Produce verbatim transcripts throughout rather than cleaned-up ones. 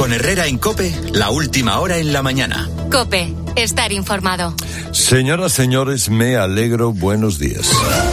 Con Herrera en COPE, la última hora en la mañana. COPE, estar informado. Señoras, señores, me alegro, buenos días.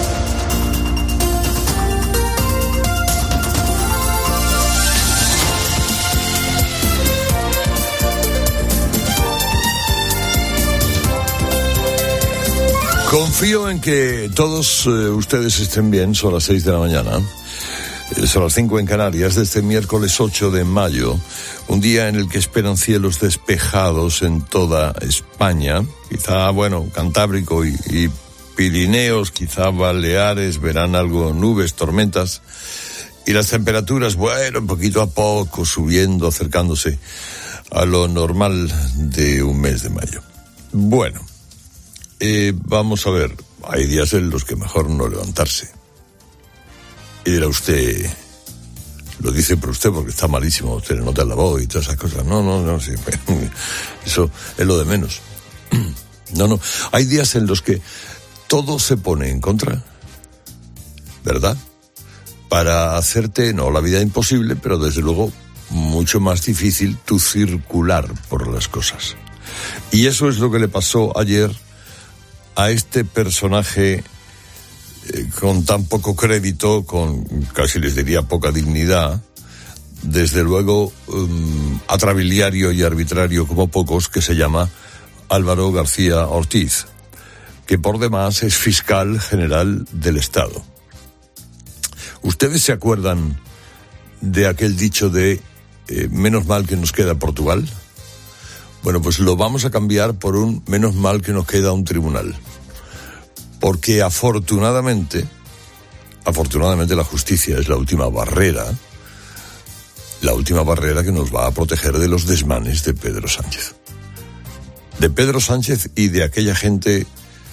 Confío en que todos eh, ustedes estén bien. Son las seis de la mañana. Eh, son las cinco en Canarias, de este miércoles ocho de mayo. Un día en el que esperan cielos despejados en toda España. Quizá, bueno, Cantábrico y, y Pirineos, quizá Baleares, verán algo, nubes, tormentas. Y las temperaturas, bueno, poquito a poco subiendo, acercándose a lo normal de un mes de mayo. Bueno. Eh, vamos a ver, hay días en los que mejor no levantarse. Y dirá usted, lo dice por usted porque está malísimo, usted le nota la voz y todas esas cosas. No, no, no, sí, eso es lo de menos. No, no, hay días en los que todo se pone en contra, ¿verdad? Para hacerte, no la vida imposible, pero desde luego mucho más difícil tu circular por las cosas. Y eso es lo que le pasó ayer a este personaje eh, con tan poco crédito, con casi les diría poca dignidad, desde luego um, atrabiliario y arbitrario como pocos, que se llama Álvaro García Ortiz, que por demás es fiscal general del Estado. ¿Ustedes se acuerdan de aquel dicho de eh, menos mal que nos queda Portugal? Bueno, pues lo vamos a cambiar por un menos mal que nos queda un tribunal. Porque afortunadamente, afortunadamente la justicia es la última barrera, la última barrera que nos va a proteger de los desmanes de Pedro Sánchez. De Pedro Sánchez y de aquella gente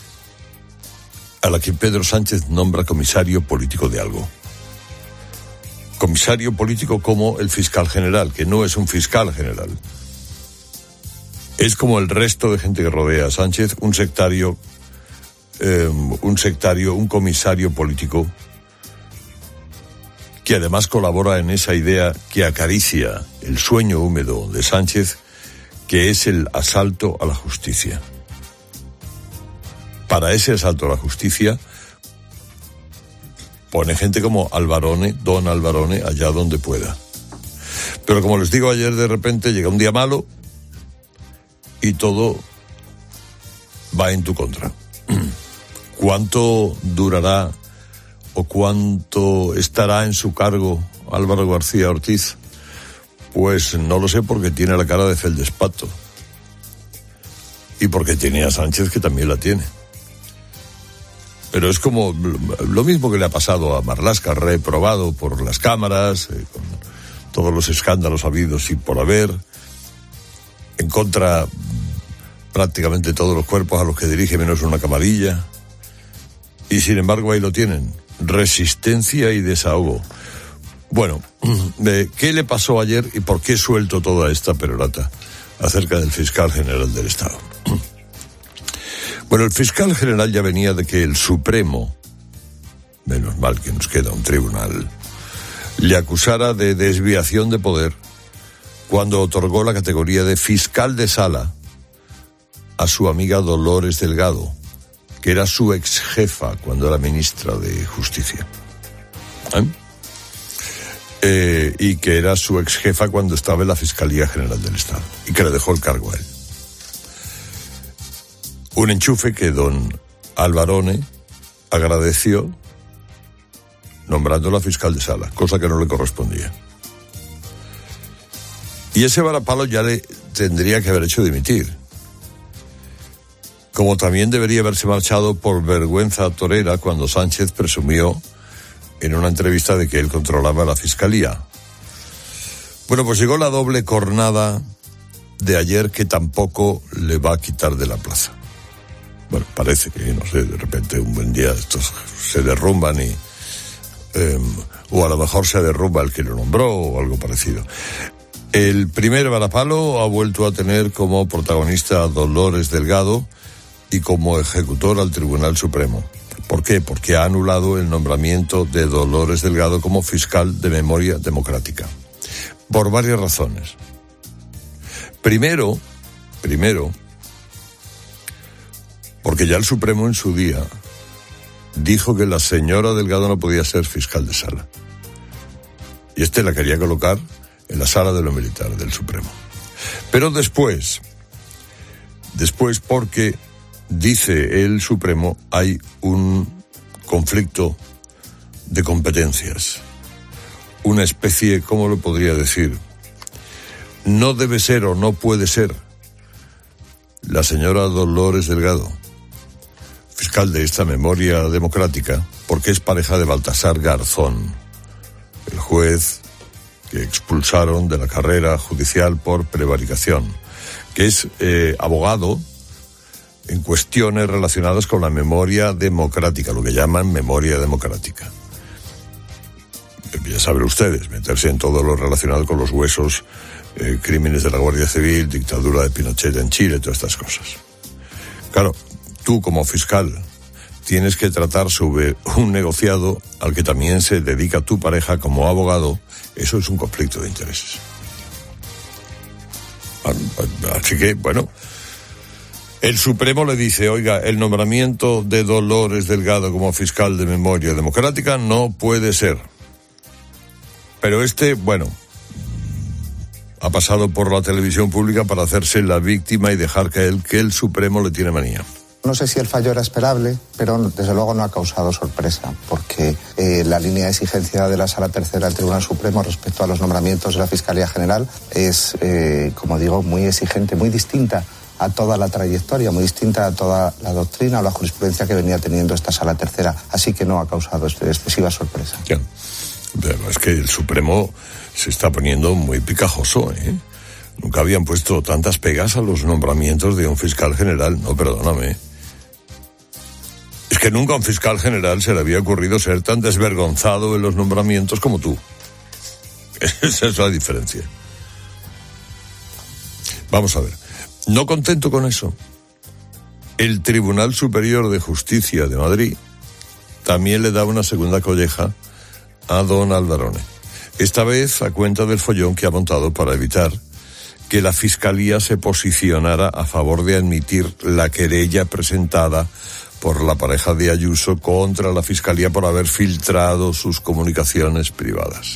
a la que Pedro Sánchez nombra comisario político de algo. Comisario político como el fiscal general, que no es un fiscal general. Es como el resto de gente que rodea a Sánchez, un sectario, eh, un sectario, un comisario político, que además colabora en esa idea que acaricia el sueño húmedo de Sánchez, que es el asalto a la justicia. Para ese asalto a la justicia, pone gente como Alvarone, don Alvarone, allá donde pueda. Pero como les digo, ayer de repente llega un día malo, y todo va en tu contra. ¿Cuánto durará o cuánto estará en su cargo Álvaro García Ortiz? Pues no lo sé, porque tiene la cara de feldespato. Y porque tiene a Sánchez, que también la tiene. Pero es como lo mismo que le ha pasado a Marlaska, reprobado por las cámaras, eh, con todos los escándalos habidos y por haber, en contra prácticamente todos los cuerpos a los que dirige, menos una camarilla. Y sin embargo ahí lo tienen, resistencia y desahogo. Bueno, ¿qué le pasó ayer y por qué suelto toda esta perorata acerca del fiscal general del Estado? Bueno, el fiscal general ya venía de que el Supremo, menos mal que nos queda un tribunal, le acusara de desviación de poder cuando otorgó la categoría de fiscal de sala a su amiga Dolores Delgado, que era su ex jefa cuando era ministra de Justicia. ¿Eh? Eh, y que era su ex jefa cuando estaba en la Fiscalía General del Estado, y que le dejó el cargo a él. Un enchufe que don Alvarone agradeció nombrándola fiscal de sala, cosa que no le correspondía. Y ese varapalo ya le tendría que haber hecho dimitir. Como también debería haberse marchado por vergüenza torera cuando Sánchez presumió en una entrevista de que él controlaba la fiscalía. Bueno, pues llegó la doble cornada de ayer, que tampoco le va a quitar de la plaza. Bueno, parece que, no sé, de repente un buen día estos se derrumban y... Eh, o a lo mejor se derrumba el que lo nombró o algo parecido. El primer varapalo ha vuelto a tener como protagonista a Dolores Delgado y como ejecutor al Tribunal Supremo. ¿Por qué? Porque ha anulado el nombramiento de Dolores Delgado como fiscal de memoria democrática. Por varias razones. Primero, primero, porque ya el Supremo en su día dijo que la señora Delgado no podía ser fiscal de sala. Y este la quería colocar en la sala de lo militar del Supremo. Pero después, después porque dice el Supremo, hay un conflicto de competencias. Una especie, ¿cómo lo podría decir? No debe ser o no puede ser la señora Dolores Delgado fiscal de esta memoria democrática, porque es pareja de Baltasar Garzón, el juez que expulsaron de la carrera judicial por prevaricación, que es eh, abogado en cuestiones relacionadas con la memoria democrática, lo que llaman memoria democrática. Ya saben ustedes, meterse en todo lo relacionado con los huesos, eh, crímenes de la Guardia Civil, dictadura de Pinochet en Chile, todas estas cosas. Claro, tú como fiscal tienes que tratar sobre un negociado al que también se dedica tu pareja como abogado. Eso es un conflicto de intereses. Así que, bueno, el Supremo le dice, oiga, el nombramiento de Dolores Delgado como fiscal de memoria democrática no puede ser. Pero este, bueno, ha pasado por la televisión pública para hacerse la víctima y dejar caer que el Supremo le tiene manía. No sé si el fallo era esperable, pero desde luego no ha causado sorpresa, porque eh, la línea de exigencia de la Sala Tercera del Tribunal Supremo respecto a los nombramientos de la Fiscalía General es, eh, como digo, muy exigente, muy distinta a toda la trayectoria, muy distinta a toda la doctrina o la jurisprudencia que venía teniendo esta Sala Tercera, así que no ha causado excesiva sorpresa. Ya. Pero es que el Supremo se está poniendo muy picajoso, ¿eh? Nunca habían puesto tantas pegas a los nombramientos de un fiscal general, no, perdóname. Es que nunca a un fiscal general se le había ocurrido ser tan desvergonzado en los nombramientos como tú. Esa es la diferencia. Vamos a ver. No contento con eso, el Tribunal Superior de Justicia de Madrid también le da una segunda colleja a don Aldarone. Esta vez a cuenta del follón que ha montado para evitar que la Fiscalía se posicionara a favor de admitir la querella presentada por la pareja de Ayuso contra la Fiscalía por haber filtrado sus comunicaciones privadas.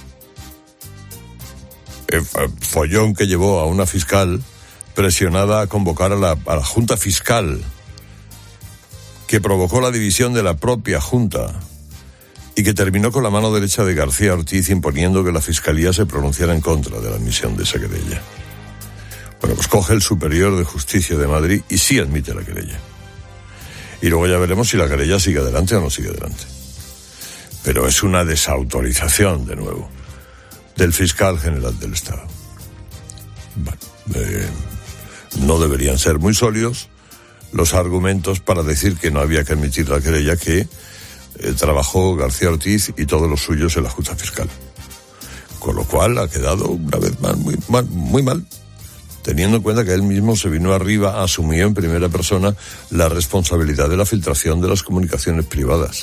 El follón que llevó a una fiscal presionada a convocar a la, a la Junta Fiscal, que provocó la división de la propia Junta y que terminó con la mano derecha de García Ortiz imponiendo que la Fiscalía se pronunciara en contra de la admisión de esa querella. Bueno, pues coge el Superior de Justicia de Madrid y sí admite la querella. Y luego ya veremos si la querella sigue adelante o no sigue adelante. Pero es una desautorización, de nuevo, del fiscal general del Estado. Bueno, eh, no deberían ser muy sólidos los argumentos para decir que no había que admitir la querella que eh, trabajó García Ortiz y todos los suyos en la Junta Fiscal. Con lo cual ha quedado una vez más muy mal, muy mal, teniendo en cuenta que él mismo se vino arriba, asumió en primera persona la responsabilidad de la filtración de las comunicaciones privadas.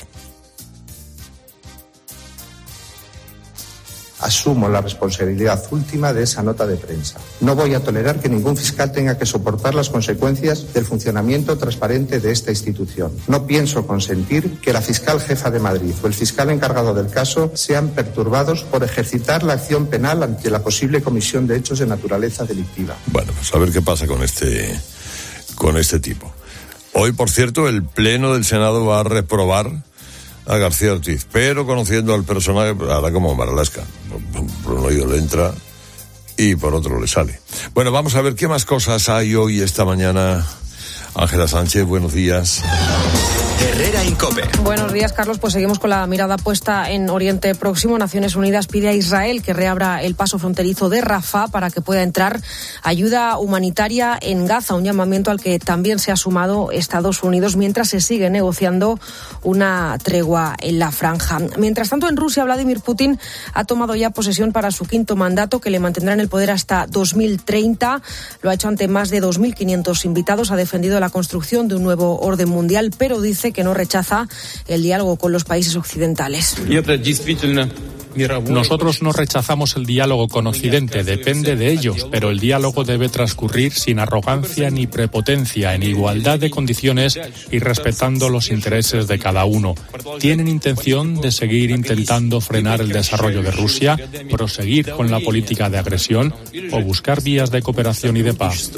Asumo la responsabilidad última de esa nota de prensa. No voy a tolerar que ningún fiscal tenga que soportar las consecuencias del funcionamiento transparente de esta institución. No pienso consentir que la fiscal jefa de Madrid o el fiscal encargado del caso sean perturbados por ejercitar la acción penal ante la posible comisión de hechos de naturaleza delictiva. Bueno, pues a ver qué pasa con este, con este tipo. Hoy, por cierto, el Pleno del Senado va a reprobar a García Ortiz, pero conociendo al personaje, hará como Marlaska. Por un oído le entra y por otro le sale. Bueno, vamos a ver qué más cosas hay hoy, esta mañana. Ángela Sánchez, buenos días. Herrera Incope. Buenos días, Carlos. Pues seguimos con la mirada puesta en Oriente Próximo. Naciones Unidas pide a Israel que reabra el paso fronterizo de Rafah para que pueda entrar ayuda humanitaria en Gaza, un llamamiento al que también se ha sumado Estados Unidos mientras se sigue negociando una tregua en la franja. Mientras tanto, en Rusia, Vladimir Putin ha tomado ya posesión para su quinto mandato, que le mantendrá en el poder hasta dos mil treinta. Lo ha hecho ante más de dos mil quinientos invitados. Ha defendido la construcción de un nuevo orden mundial, pero dice que no rechaza el diálogo con los países occidentales. Nosotros no rechazamos el diálogo con Occidente, depende de ellos, pero el diálogo debe transcurrir sin arrogancia ni prepotencia, en igualdad de condiciones y respetando los intereses de cada uno. ¿Tienen intención de seguir intentando frenar el desarrollo de Rusia, proseguir con la política de agresión o buscar vías de cooperación y de paz?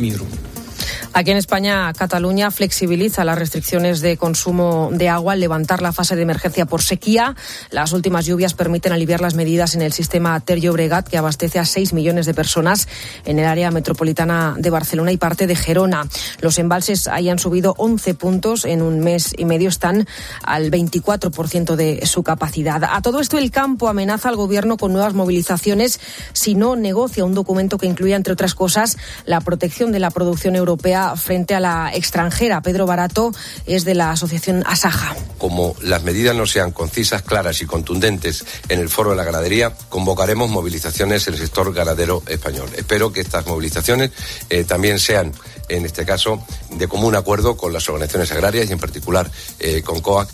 Aquí en España, Cataluña flexibiliza las restricciones de consumo de agua al levantar la fase de emergencia por sequía. Las últimas lluvias permiten aliviar las medidas en el sistema Ter Llobregat, que abastece a seis millones de personas en el área metropolitana de Barcelona y parte de Gerona. Los embalses ahí han subido once puntos en un mes y medio, están al veinticuatro por ciento de su capacidad. A todo esto, el campo amenaza al gobierno con nuevas movilizaciones si no negocia un documento que incluya, entre otras cosas, la protección de la producción europea frente a la extranjera. Pedro Barato es de la asociación Asaja. Como las medidas no sean concisas, claras y contundentes en el foro de la ganadería, convocaremos movilizaciones en el sector ganadero español. Espero que estas movilizaciones eh, también sean, en este caso, de común acuerdo con las organizaciones agrarias y en particular eh, con COAC.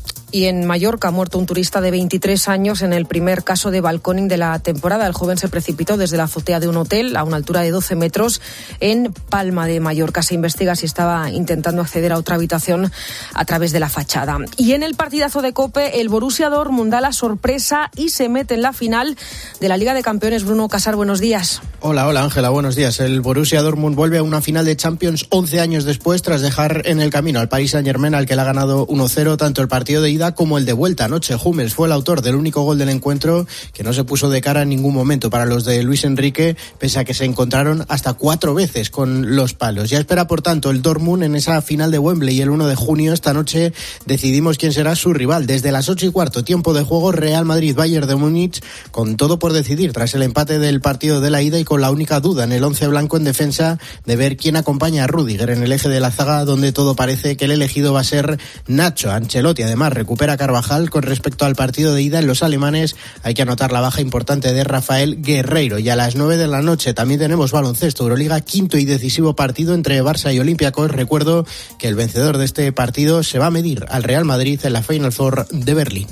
Y en Mallorca ha muerto un turista de veintitrés años en el primer caso de balconing de la temporada. El joven se precipitó desde la azotea de un hotel a una altura de doce metros en Palma de Mallorca. Se investiga si estaba intentando acceder a otra habitación a través de la fachada. Y en el partidazo de COPE, el Borussia Dortmund da la sorpresa y se mete en la final de la Liga de Campeones. Bruno Casar, buenos días. Hola, hola Ángela, buenos días. El Borussia Dortmund vuelve a una final de Champions once años después, tras dejar en el camino al Paris Saint-Germain, al que le ha ganado uno cero tanto el partido de ida como el de vuelta. Anoche Hummels fue el autor del único gol del encuentro, que no se puso de cara en ningún momento para los de Luis Enrique, pese a que se encontraron hasta cuatro veces con los palos. Ya espera, por tanto, el Dortmund en esa final de Wembley, y el uno de junio, esta noche, decidimos quién será su rival. Desde las ocho y cuarto, tiempo de juego, Real Madrid-Bayern de Múnich, con todo por decidir tras el empate del partido de la ida y con la única duda en el once blanco en defensa de ver quién acompaña a Rüdiger en el eje de la zaga, donde todo parece que el elegido va a ser Nacho. Ancelotti además recupera Carvajal. Con respecto al partido de ida, en los alemanes hay que anotar la baja importante de Rafael Guerreiro. Y a las nueve de la noche también tenemos baloncesto, Euroliga, quinto y decisivo partido entre Barça y Olympiacos. Recuerdo que el vencedor de este partido se va a medir al Real Madrid en la Final Four de Berlín.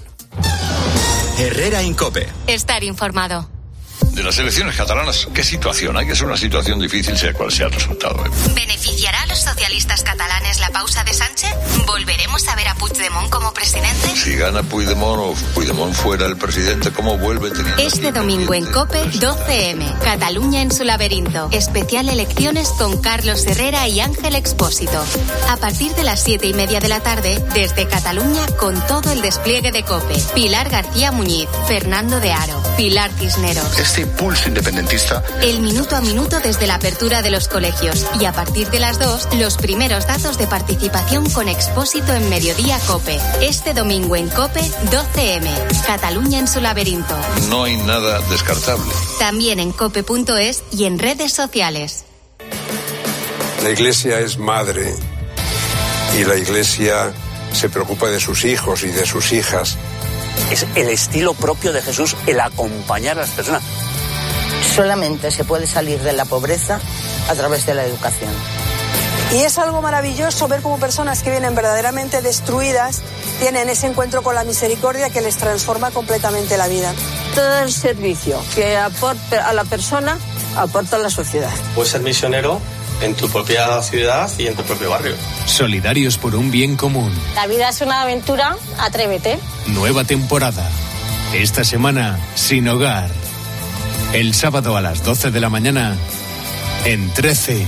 Herrera Incope. Estar informado. De las elecciones catalanas, ¿qué situación hay? Que es una situación difícil, sea cual sea el resultado. ¿eh? ¿Beneficiará a los socialistas catalanes la pausa de Sánchez? ¿Volveremos a ver a Puigdemont como presidente? Si gana Puigdemont o Puigdemont fuera el presidente, ¿cómo vuelve teniendo? Este domingo en COPE, doce eme, Cataluña en su laberinto. Especial elecciones con Carlos Herrera y Ángel Expósito. A partir de las siete y media de la tarde, desde Cataluña, con todo el despliegue de COPE. Pilar García Muñiz, Fernando de Aro, Pilar Cisneros. Este impulso independentista. El minuto a minuto desde la apertura de los colegios. Y a partir de las dos, los primeros datos de participación con Expósito en Mediodía COPE. Este domingo en COPE, doce eme, Cataluña en su laberinto. No hay nada descartable. También en cope punto es y en redes sociales. La Iglesia es madre y la Iglesia se preocupa de sus hijos y de sus hijas. Es el estilo propio de Jesús, el acompañar a las personas. Solamente se puede salir de la pobreza a través de la educación. Y es algo maravilloso ver cómo personas que vienen verdaderamente destruidas tienen ese encuentro con la misericordia que les transforma completamente la vida. Todo el servicio que aporta a la persona, aporta a la sociedad. Puedes ser misionero en tu propia ciudad y en tu propio barrio. Solidarios por un bien común. La vida es una aventura, atrévete. Nueva temporada. Esta semana, Sin Hogar. El sábado a las doce de la mañana, en trece.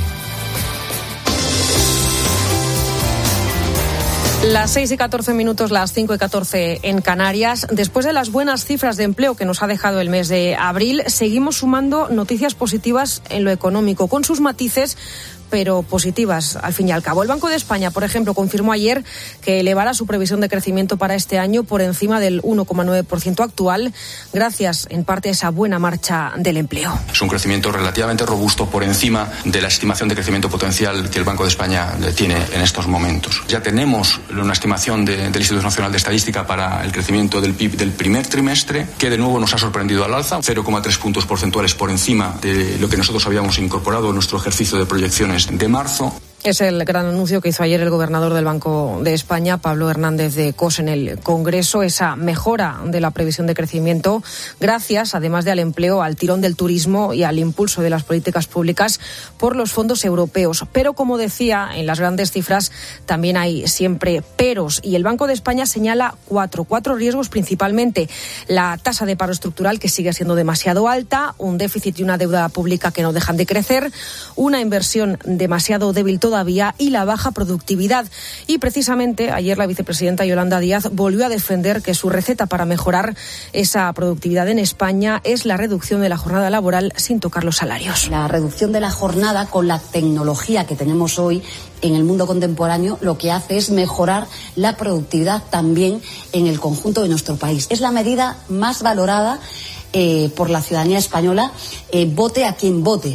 Las seis y catorce minutos, las cinco y catorce en Canarias. Después de las buenas cifras de empleo que nos ha dejado el mes de abril, seguimos sumando noticias positivas en lo económico, con sus matices, pero positivas al fin y al cabo. El Banco de España, por ejemplo, confirmó ayer que elevará su previsión de crecimiento para este año por encima del uno coma nueve por ciento actual, gracias en parte a esa buena marcha del empleo. Es un crecimiento relativamente robusto por encima de la estimación de crecimiento potencial que el Banco de España tiene en estos momentos. Ya tenemos una estimación de, del Instituto Nacional de Estadística para el crecimiento del P I B del primer trimestre, que de nuevo nos ha sorprendido al alza, cero coma tres puntos porcentuales por encima de lo que nosotros habíamos incorporado en nuestro ejercicio de proyecciones de marzo. Es el gran anuncio que hizo ayer el gobernador del Banco de España, Pablo Hernández de Cos, en el Congreso, esa mejora de la previsión de crecimiento gracias, además de al empleo, al tirón del turismo y al impulso de las políticas públicas por los fondos europeos. Pero, como decía, en las grandes cifras también hay siempre peros y el Banco de España señala cuatro, cuatro riesgos principalmente. La tasa de paro estructural, que sigue siendo demasiado alta, un déficit y una deuda pública que no dejan de crecer, una inversión demasiado débil todavía y la baja productividad. Y precisamente ayer la vicepresidenta Yolanda Díaz volvió a defender que su receta para mejorar esa productividad en España es la reducción de la jornada laboral sin tocar los salarios. La reducción de la jornada con la tecnología que tenemos hoy en el mundo contemporáneo lo que hace es mejorar la productividad también en el conjunto de nuestro país. Es la medida más valorada eh, por la ciudadanía española, eh, vote a quien vote.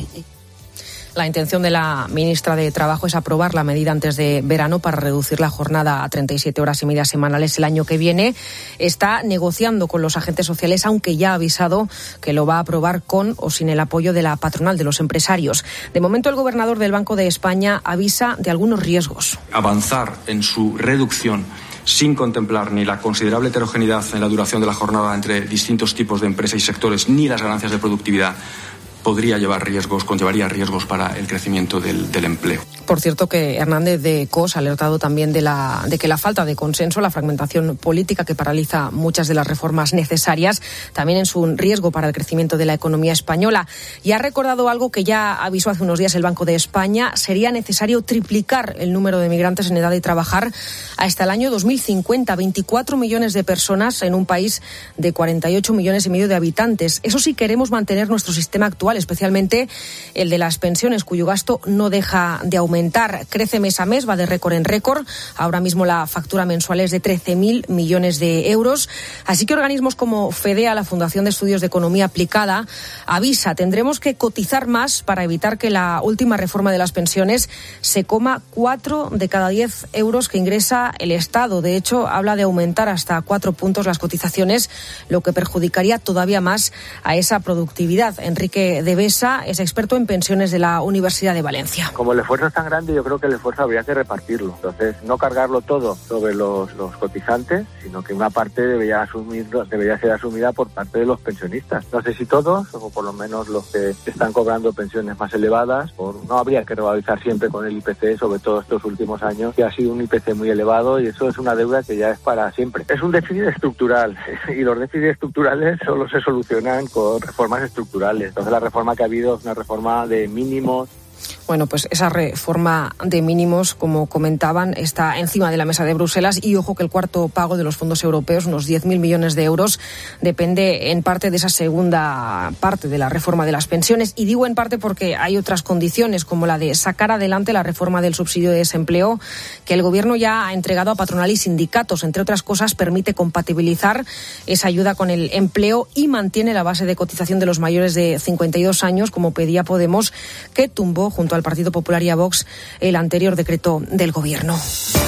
La intención de la ministra de Trabajo es aprobar la medida antes de verano para reducir la jornada a treinta y siete horas y media semanales el año que viene. Está negociando con los agentes sociales, aunque ya ha avisado que lo va a aprobar con o sin el apoyo de la patronal de los empresarios. De momento, el gobernador del Banco de España avisa de algunos riesgos. Avanzar en su reducción sin contemplar ni la considerable heterogeneidad en la duración de la jornada entre distintos tipos de empresas y sectores, ni las ganancias de productividad, podría llevar riesgos, conllevaría riesgos para el crecimiento del, del empleo. Por cierto, que Hernández de Cos ha alertado también de, la, de que la falta de consenso, la fragmentación política que paraliza muchas de las reformas necesarias, también es un riesgo para el crecimiento de la economía española. Y ha recordado algo que ya avisó hace unos días el Banco de España: sería necesario triplicar el número de migrantes en edad de trabajar hasta el año dos mil cincuenta. veinticuatro millones de personas en un país de cuarenta y ocho millones y medio de habitantes. Eso sí, queremos mantener nuestro sistema actual, especialmente el de las pensiones, cuyo gasto no deja de aumentar. Crece mes a mes, va de récord en récord. Ahora mismo la factura mensual es de trece mil millones de euros. Así que organismos como FEDEA, la Fundación de Estudios de Economía Aplicada, avisa: tendremos que cotizar más para evitar que la última reforma de las pensiones se coma cuatro de cada diez euros que ingresa el Estado. De hecho, habla de aumentar hasta cuatro puntos las cotizaciones, lo que perjudicaría todavía más a esa productividad. Enrique de Besa es experto en pensiones de la Universidad de Valencia. Como el esfuerzo es tan grande, yo creo que el esfuerzo habría que repartirlo. Entonces, no cargarlo todo sobre los, los cotizantes, sino que una parte debería asumir, debería ser asumida por parte de los pensionistas. No sé si todos, o por lo menos los que están cobrando pensiones más elevadas. Por, no habría que revalorizar siempre con el I P C, sobre todo estos últimos años, que ha sido un I P C muy elevado, y eso es una deuda que ya es para siempre. Es un déficit estructural, y los déficits estructurales solo se solucionan con reformas estructurales. Entonces, la reforma que ha habido es una reforma de mínimos. Bueno, pues esa reforma de mínimos, como comentaban, está encima de la mesa de Bruselas, y ojo que el cuarto pago de los fondos europeos, unos diez mil millones de euros, depende en parte de esa segunda parte de la reforma de las pensiones. Y digo en parte porque hay otras condiciones, como la de sacar adelante la reforma del subsidio de desempleo, que el Gobierno ya ha entregado a patronal y sindicatos. Entre otras cosas, permite compatibilizar esa ayuda con el empleo y mantiene la base de cotización de los mayores de cincuenta y dos años, como pedía Podemos, que tumbó junto al Partido Popular y a Vox el anterior decreto del Gobierno.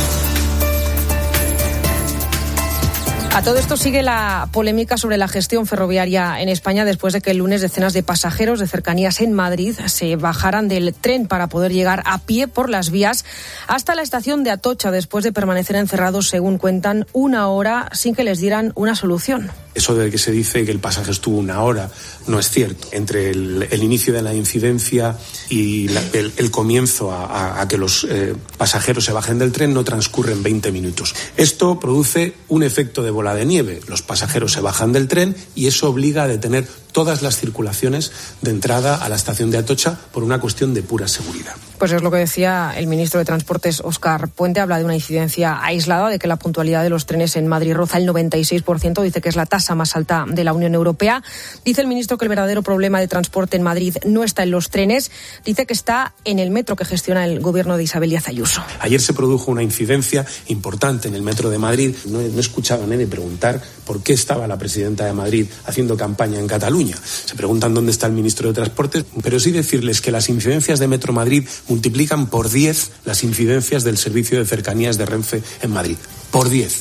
A todo esto sigue la polémica sobre la gestión ferroviaria en España, después de que el lunes decenas de pasajeros de cercanías en Madrid se bajaran del tren para poder llegar a pie por las vías hasta la estación de Atocha, después de permanecer encerrados, según cuentan, una hora sin que les dieran una solución. Eso de que se dice que el pasaje estuvo una hora no es cierto. Entre el, el inicio de la incidencia y la, el, el comienzo a, a, a que los eh, pasajeros se bajen del tren no transcurren veinte minutos. Esto produce un efecto de bola de nieve. Los pasajeros se bajan del tren y eso obliga a detener todas las circulaciones de entrada a la estación de Atocha por una cuestión de pura seguridad. Pues es lo que decía el ministro de Transportes, Óscar Puente. Habla de una incidencia aislada, de que la puntualidad de los trenes en Madrid roza el noventa y seis por ciento. Dice que es la tasa más alta de la Unión Europea. Dice el ministro que el verdadero problema de transporte en Madrid no está en los trenes. Dice que está en el metro que gestiona el gobierno de Isabel Díaz Ayuso. Ayer se produjo una incidencia importante en el metro de Madrid. No, no escuchaba a nadie preguntar por qué estaba la presidenta de Madrid haciendo campaña en Cataluña. Se preguntan dónde está el ministro de Transportes, pero sí decirles que las incidencias de Metro Madrid multiplican por diez las incidencias del servicio de cercanías de Renfe en Madrid. Por diez.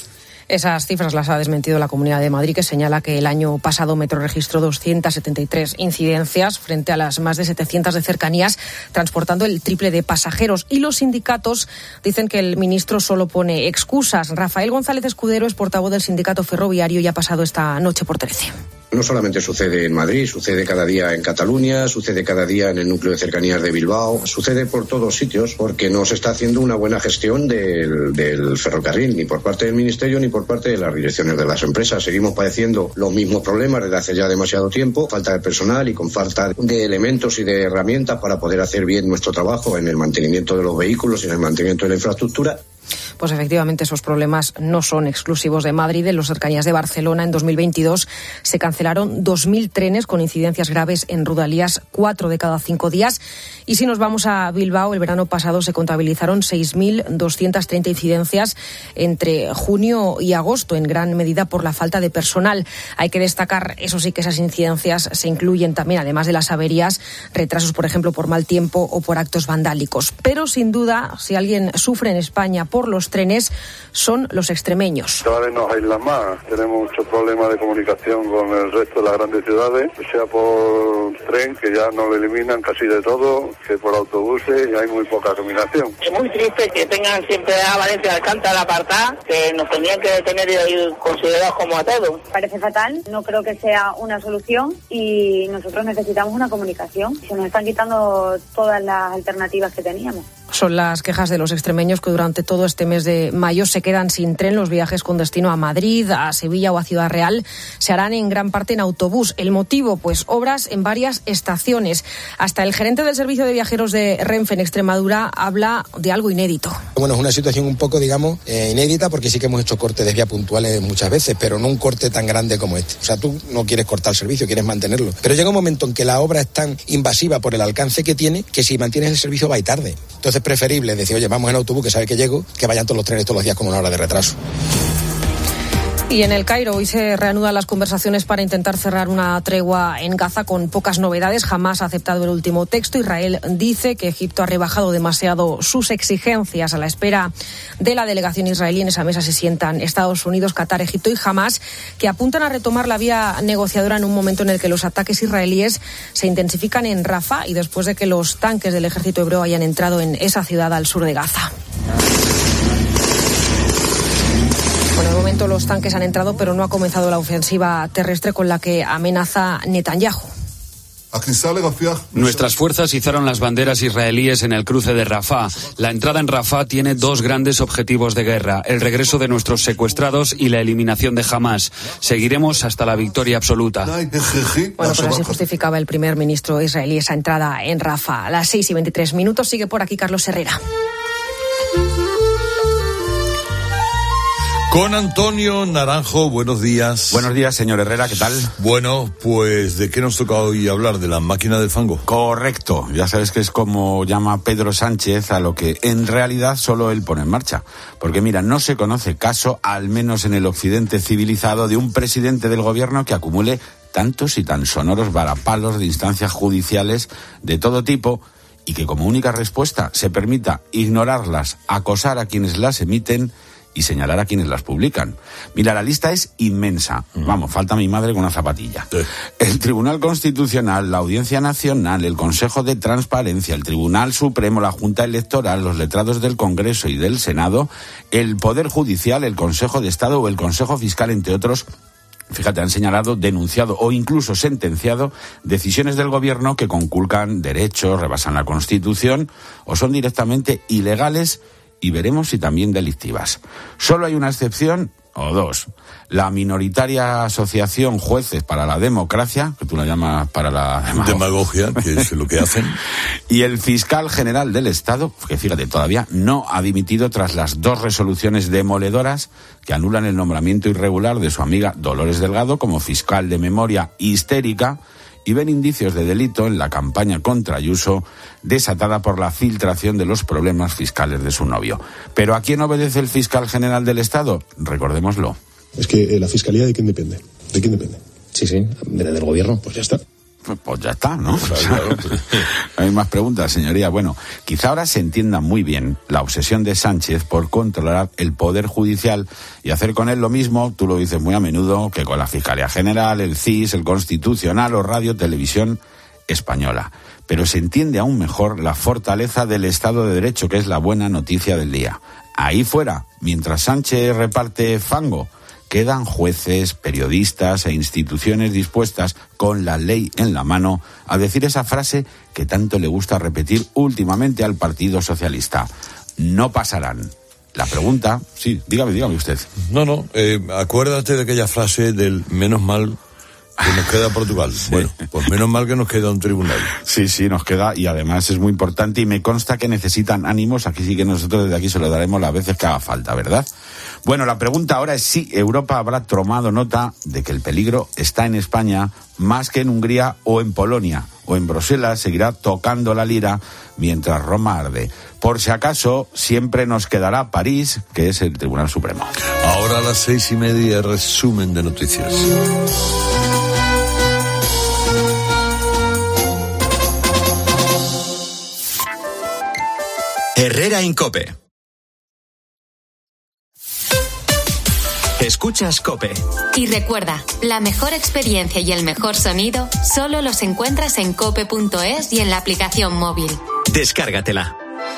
Esas cifras las ha desmentido la Comunidad de Madrid, que señala que el año pasado Metro registró doscientas setenta y tres incidencias frente a las más de setecientas de cercanías, transportando el triple de pasajeros. Y los sindicatos dicen que el ministro solo pone excusas. Rafael González Escudero es portavoz del sindicato ferroviario y ha pasado esta noche por trece. No solamente sucede en Madrid, sucede cada día en Cataluña, sucede cada día en el núcleo de cercanías de Bilbao, sucede por todos sitios porque no se está haciendo una buena gestión del, del ferrocarril, ni por parte del Ministerio ni por parte de las direcciones de las empresas. Seguimos padeciendo los mismos problemas desde hace ya demasiado tiempo, falta de personal y con falta de elementos y de herramientas para poder hacer bien nuestro trabajo en el mantenimiento de los vehículos y en el mantenimiento de la infraestructura. Pues efectivamente esos problemas no son exclusivos de Madrid. En las cercanías de Barcelona en dos mil veintidós se cancelaron dos mil trenes con incidencias graves en Rodalías, cuatro de cada cinco días. Y si nos vamos a Bilbao, el verano pasado se contabilizaron seis mil doscientas treinta incidencias entre junio y agosto, en gran medida por la falta de personal. Hay que destacar, eso sí, que esas incidencias se incluyen también, además de las averías, retrasos, por ejemplo, por mal tiempo o por actos vandálicos. Pero sin duda, si alguien sufre en España por los trenes, son los extremeños. Cada vez nos aíslan más, tenemos muchos problemas de comunicación con el resto de las grandes ciudades, sea por tren, que ya nos lo eliminan casi de todo, que por autobuses, y hay muy poca combinación. Es muy triste que tengan siempre a Valencia Alcántara apartada, que nos tendrían que tener ahí considerados como a todos. Parece fatal, no creo que sea una solución y nosotros necesitamos una comunicación. Se nos están quitando todas las alternativas que teníamos. Son las quejas de los extremeños que durante todo este mes de mayo se quedan sin tren. Los viajes con destino a Madrid, a Sevilla o a Ciudad Real se harán en gran parte en autobús. El motivo, pues obras en varias estaciones. Hasta el gerente del servicio de viajeros de Renfe en Extremadura habla de algo inédito. Bueno, es una situación un poco, digamos, eh, inédita porque sí que hemos hecho cortes de vía puntuales muchas veces, pero no un corte tan grande como este. O sea, tú no quieres cortar el servicio, quieres mantenerlo. Pero llega un momento en que la obra es tan invasiva por el alcance que tiene que si mantienes el servicio va a ir tarde. Entonces es preferible decir, oye, vamos en autobús que sabe que llego, que vayan todos los trenes todos los días con una hora de retraso. Y en el Cairo hoy se reanudan las conversaciones para intentar cerrar una tregua en Gaza con pocas novedades. Jamás ha aceptado el último texto. Israel dice que Egipto ha rebajado demasiado sus exigencias. A la espera de la delegación israelí en esa mesa se sientan Estados Unidos, Qatar, Egipto y Hamás, que apuntan a retomar la vía negociadora en un momento en el que los ataques israelíes se intensifican en Rafah y después de que los tanques del ejército hebreo hayan entrado en esa ciudad al sur de Gaza. Bueno, de momento los tanques han entrado, pero no ha comenzado la ofensiva terrestre con la que amenaza Netanyahu. Nuestras fuerzas izaron las banderas israelíes en el cruce de Rafah. La entrada en Rafah tiene dos grandes objetivos de guerra: el regreso de nuestros secuestrados y la eliminación de Hamás. Seguiremos hasta la victoria absoluta. Bueno, pues así justificaba el primer ministro israelí esa entrada en Rafah. A las seis y veintitrés minutos sigue por aquí Carlos Herrera. Con Antonio Naranjo, buenos días. Buenos días, señor Herrera, ¿qué tal? Bueno, pues ¿de qué nos toca hoy hablar? ¿De la máquina del fango? Correcto, ya sabes que es como llama Pedro Sánchez a lo que en realidad solo él pone en marcha. Porque mira, no se conoce caso, al menos en el occidente civilizado, de un presidente del gobierno que acumule tantos y tan sonoros varapalos de instancias judiciales de todo tipo y que como única respuesta se permita ignorarlas, acosar a quienes las emiten y señalar a quienes las publican. Mira, la lista es inmensa. Vamos, falta mi madre con una zapatilla. Sí. El Tribunal Constitucional, la Audiencia Nacional, el Consejo de Transparencia, el Tribunal Supremo, la Junta Electoral, los letrados del Congreso y del Senado, el Poder Judicial, el Consejo de Estado o el Consejo Fiscal, entre otros. Fíjate, han señalado, denunciado o incluso sentenciado decisiones del gobierno que conculcan derechos, rebasan la Constitución o son directamente ilegales y veremos si también delictivas. Solo hay una excepción, o dos. La minoritaria Asociación Jueces para la Democracia, que tú la llamas para la demagogia, demagogia que es lo que hacen. Y el fiscal general del Estado, que fíjate, todavía no ha dimitido tras las dos resoluciones demoledoras que anulan el nombramiento irregular de su amiga Dolores Delgado como fiscal de memoria histérica, y ven indicios de delito en la campaña contra Ayuso desatada por la filtración de los problemas fiscales de su novio. ¿Pero a quién obedece el fiscal general del Estado? Recordémoslo. Es que eh, la Fiscalía, ¿de quién depende? ¿De quién depende? Sí, sí, del gobierno. Pues ya está. Pues ya está, ¿no? Claro, claro. Hay más preguntas, señoría. Bueno, quizá ahora se entienda muy bien la obsesión de Sánchez por controlar el Poder Judicial y hacer con él lo mismo, tú lo dices muy a menudo, que con la Fiscalía General, el C I S, el Constitucional o Radio Televisión Española. Pero se entiende aún mejor la fortaleza del Estado de Derecho, que es la buena noticia del día. Ahí fuera, mientras Sánchez reparte fango, quedan jueces, periodistas e instituciones dispuestas, con la ley en la mano, a decir esa frase que tanto le gusta repetir últimamente al Partido Socialista. No pasarán. La pregunta, sí, dígame, dígame usted. No, no, eh, acuérdate de aquella frase del menos mal que nos queda Portugal. Sí. Bueno, pues menos mal que nos queda un tribunal. Sí, sí, nos queda, y además es muy importante y me consta que necesitan ánimos. Aquí sí que nosotros desde aquí se lo daremos las veces que haga falta, ¿verdad? Bueno, la pregunta ahora es si Europa habrá tomado nota de que el peligro está en España más que en Hungría o en Polonia, o en Bruselas seguirá tocando la lira mientras Roma arde. Por si acaso, siempre nos quedará París, que es el Tribunal Supremo. Ahora a las seis y media, resumen de noticias. Herrera en COPE. Escuchas COPE. Y recuerda, la mejor experiencia y el mejor sonido solo los encuentras en cope punto es y en la aplicación móvil. Descárgatela.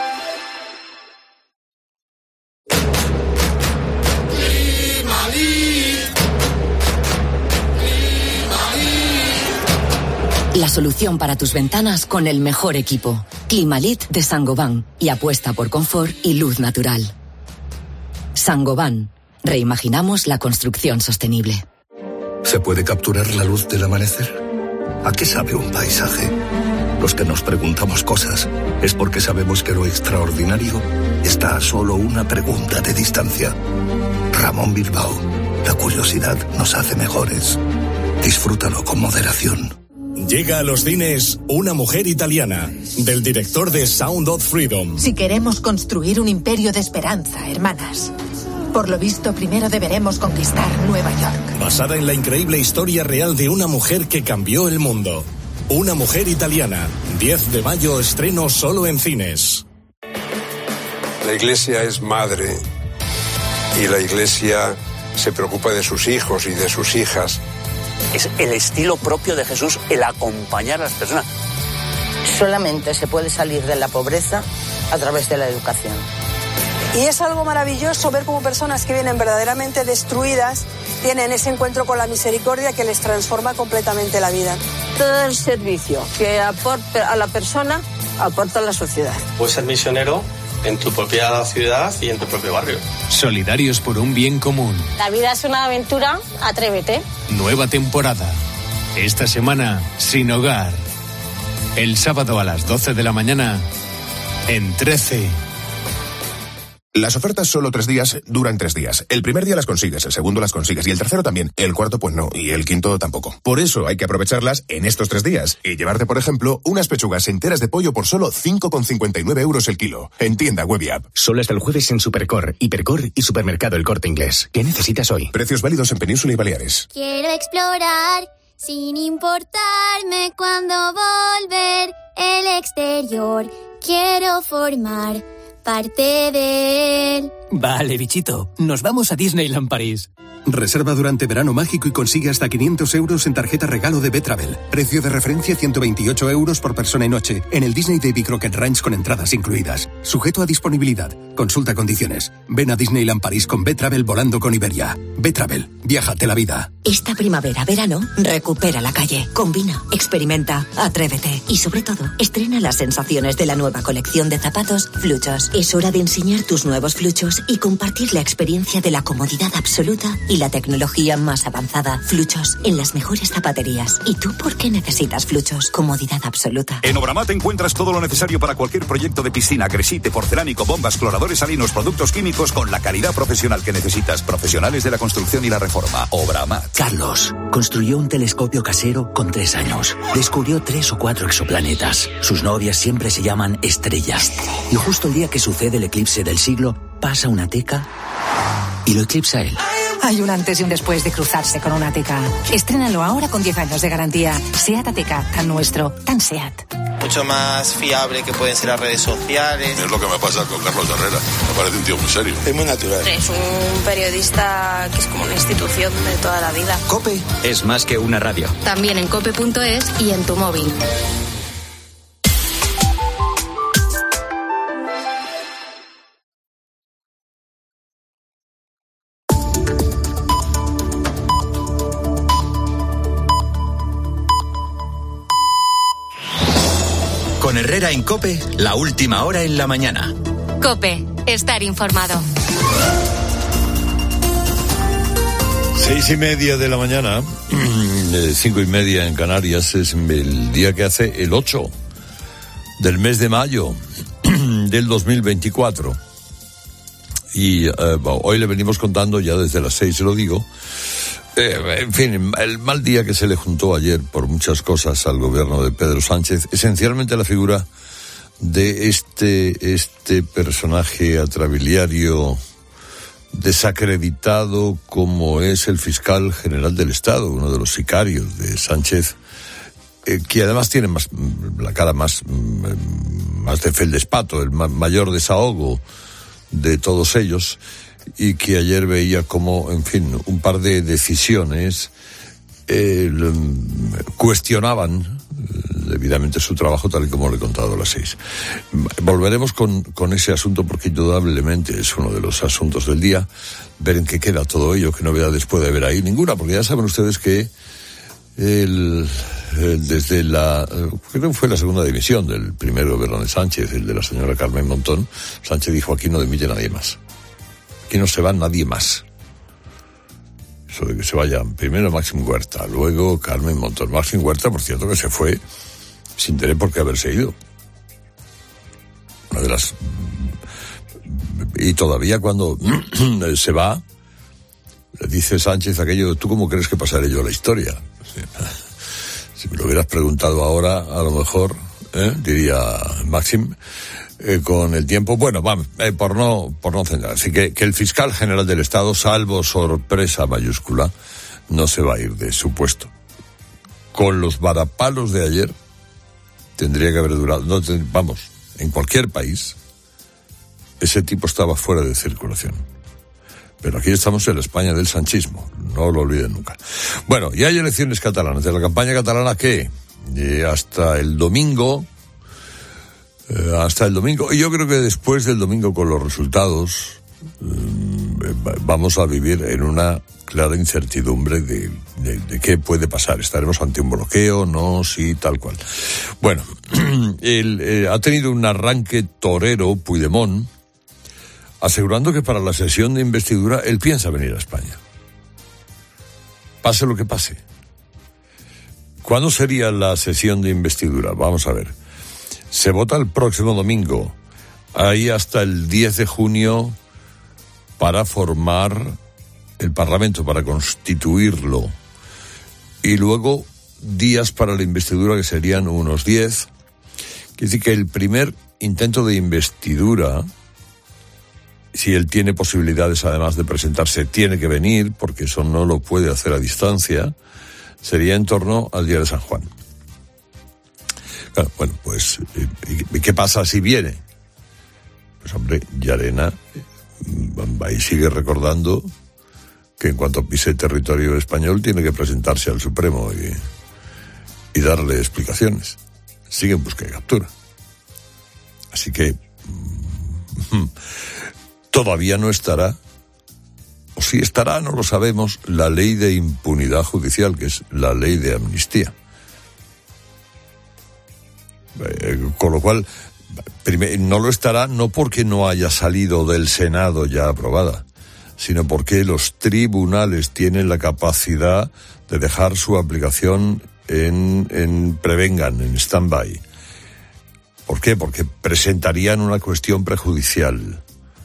La solución para tus ventanas con el mejor equipo. Climalit de Saint-Gobain. Y apuesta por confort y luz natural. Saint-Gobain. Reimaginamos la construcción sostenible. ¿Se puede capturar la luz del amanecer? ¿A qué sabe un paisaje? Los que nos preguntamos cosas es porque sabemos que lo extraordinario está a solo una pregunta de distancia. Ramón Bilbao. La curiosidad nos hace mejores. Disfrútalo con moderación. Llega a los cines Una mujer italiana, del director de Sound of Freedom. Si queremos construir un imperio de esperanza, hermanas, por lo visto primero deberemos conquistar Nueva York. Basada en la increíble historia real de una mujer que cambió el mundo. Una mujer italiana, diez de mayo, estreno solo en cines. La Iglesia es madre y la Iglesia se preocupa de sus hijos y de sus hijas. Es el estilo propio de Jesús, el acompañar a las personas. Solamente se puede salir de la pobreza a través de la educación. Y es algo maravilloso ver cómo personas que vienen verdaderamente destruidas tienen ese encuentro con la misericordia que les transforma completamente la vida. Todo el servicio que aporta a la persona, aporta a la sociedad. Puedes ser misionero en tu propia ciudad y en tu propio barrio. Solidarios por un bien común. La vida es una aventura, atrévete. Nueva temporada. Esta semana, Sin Hogar. El sábado a las doce de la mañana, en trece. Las ofertas solo tres días duran tres días. El primer día las consigues, el segundo las consigues y el tercero también. El cuarto pues no y el quinto tampoco. Por eso hay que aprovecharlas en estos tres días y llevarte, por ejemplo, unas pechugas enteras de pollo por solo cinco con cincuenta y nueve euros el kilo. En tienda web y app. Solo hasta el jueves en Supercor, Hipercor y Supermercado El Corte Inglés. ¿Qué necesitas hoy? Precios válidos en Península y Baleares. Quiero explorar sin importarme cuándo volver el exterior. Quiero formar parte de él. Vale, bichito, nos vamos a Disneyland París. Reserva durante verano mágico y consigue hasta quinientos euros en tarjeta regalo de B-Travel. Precio de referencia ciento veintiocho euros por persona y noche en el Disney Davy Crockett Ranch con entradas incluidas. Sujeto a disponibilidad. Consulta condiciones. Ven a Disneyland París con B-Travel volando con Iberia. B-Travel. Viájate la vida. Esta primavera, verano, recupera la calle. Combina, experimenta, atrévete y sobre todo, estrena las sensaciones de la nueva colección de zapatos Fluchos. Es hora de enseñar tus nuevos Fluchos y compartir la experiencia de la comodidad absoluta y la tecnología más avanzada. Fluchos, en las mejores zapaterías. ¿Y tú por qué necesitas Fluchos? Comodidad absoluta. En Obramat encuentras todo lo necesario para cualquier proyecto de piscina, gresite, porcelánico, bombas, cloradores salinos, productos químicos con la calidad profesional que necesitas. Profesionales de la construcción y la reforma. Obramat. Carlos construyó un telescopio casero con tres años. Descubrió tres o cuatro exoplanetas. Sus novias siempre se llaman estrellas. Y justo el día que sucede el eclipse del siglo, pasa una teca y lo eclipsa él. Hay un antes y un después de cruzarse con un A T K. Estrénalo ahora con diez años de garantía. SEAT A T K, tan nuestro, tan SEAT. Mucho más fiable que pueden ser las redes sociales. Es lo que me pasa con Carlos Herrera. Me parece un tío muy serio. Es muy natural. Es un periodista que es como una institución de toda la vida. COPE es más que una radio. También en cope punto es y en tu móvil. Con Herrera en COPE, la última hora en la mañana. COPE, estar informado. Seis y media de la mañana, cinco y media en Canarias, es el día que hace el ocho del mes de mayo del dos mil veinticuatro. Y eh, hoy le venimos contando, ya desde las seis se lo digo, eh, en fin, el mal día que se le juntó ayer por muchas cosas al gobierno de Pedro Sánchez, esencialmente la figura de este, este personaje atrabiliario desacreditado como es el fiscal general del Estado, uno de los sicarios de Sánchez, eh, que además tiene más, la cara más, más de feldespato, el ma- mayor desahogo de todos ellos, y que ayer veía como, en fin, un par de decisiones eh, cuestionaban debidamente su trabajo, tal y como le he contado a las seis. Volveremos con, con ese asunto porque indudablemente es uno de los asuntos del día, ver en qué queda todo ello, qué novedades puede haber ahí, ninguna, porque ya saben ustedes que el, el, desde la, creo que fue la segunda dimisión del primer gobierno de Sánchez, el de la señora Carmen Montón, Sánchez dijo: aquí no dimite nadie más, aquí no se va nadie más. Eso de que se vayan primero Máximo Huerta, luego Carmen Montón. Máximo Huerta, por cierto, que se fue sin tener por qué haberse ido. Una de las... Y todavía cuando se va, le dice Sánchez aquello: ¿tú cómo crees que pasaré yo la historia? Si me lo hubieras preguntado ahora, a lo mejor, ¿eh? diría Máximo, eh, con el tiempo, bueno, vamos, eh, por no, por no centrar. Así que, que el fiscal general del Estado, salvo sorpresa mayúscula, no se va a ir de su puesto. Con los varapalos de ayer, tendría que haber durado, no, vamos, en cualquier país, ese tipo estaba fuera de circulación. Pero aquí estamos en la España del sanchismo, no lo olviden nunca. Bueno, y hay elecciones catalanas. De la campaña catalana, ¿qué? Y hasta el domingo, eh, hasta el domingo, y yo creo que después del domingo con los resultados, eh, vamos a vivir en una clara incertidumbre de, de, de qué puede pasar. ¿Estaremos ante un bloqueo? No, sí, tal cual. Bueno, el, eh, ha tenido un arranque torero Puigdemont, asegurando que para la sesión de investidura él piensa venir a España. Pase lo que pase. ¿Cuándo sería la sesión de investidura? Vamos a ver. Se vota el próximo domingo. Hay hasta el diez de junio para formar el Parlamento, para constituirlo. Y luego días para la investidura, que serían unos diez. Quiere decir que el primer intento de investidura, si él tiene posibilidades además de presentarse, tiene que venir, porque eso no lo puede hacer a distancia, sería en torno al día de San Juan. Claro, bueno, pues, ¿y qué pasa si viene? Pues hombre, Llarena ahí sigue recordando que en cuanto pise territorio español tiene que presentarse al Supremo y, y darle explicaciones. Sigue en busca y captura. Así que todavía no estará, o si estará, no lo sabemos, la ley de impunidad judicial, que es la ley de amnistía. Eh, con lo cual, primer, no lo estará no porque no haya salido del Senado ya aprobada, sino porque los tribunales tienen la capacidad de dejar su aplicación en, en prevengan, en stand-by. ¿Por qué? Porque presentarían una cuestión prejudicial.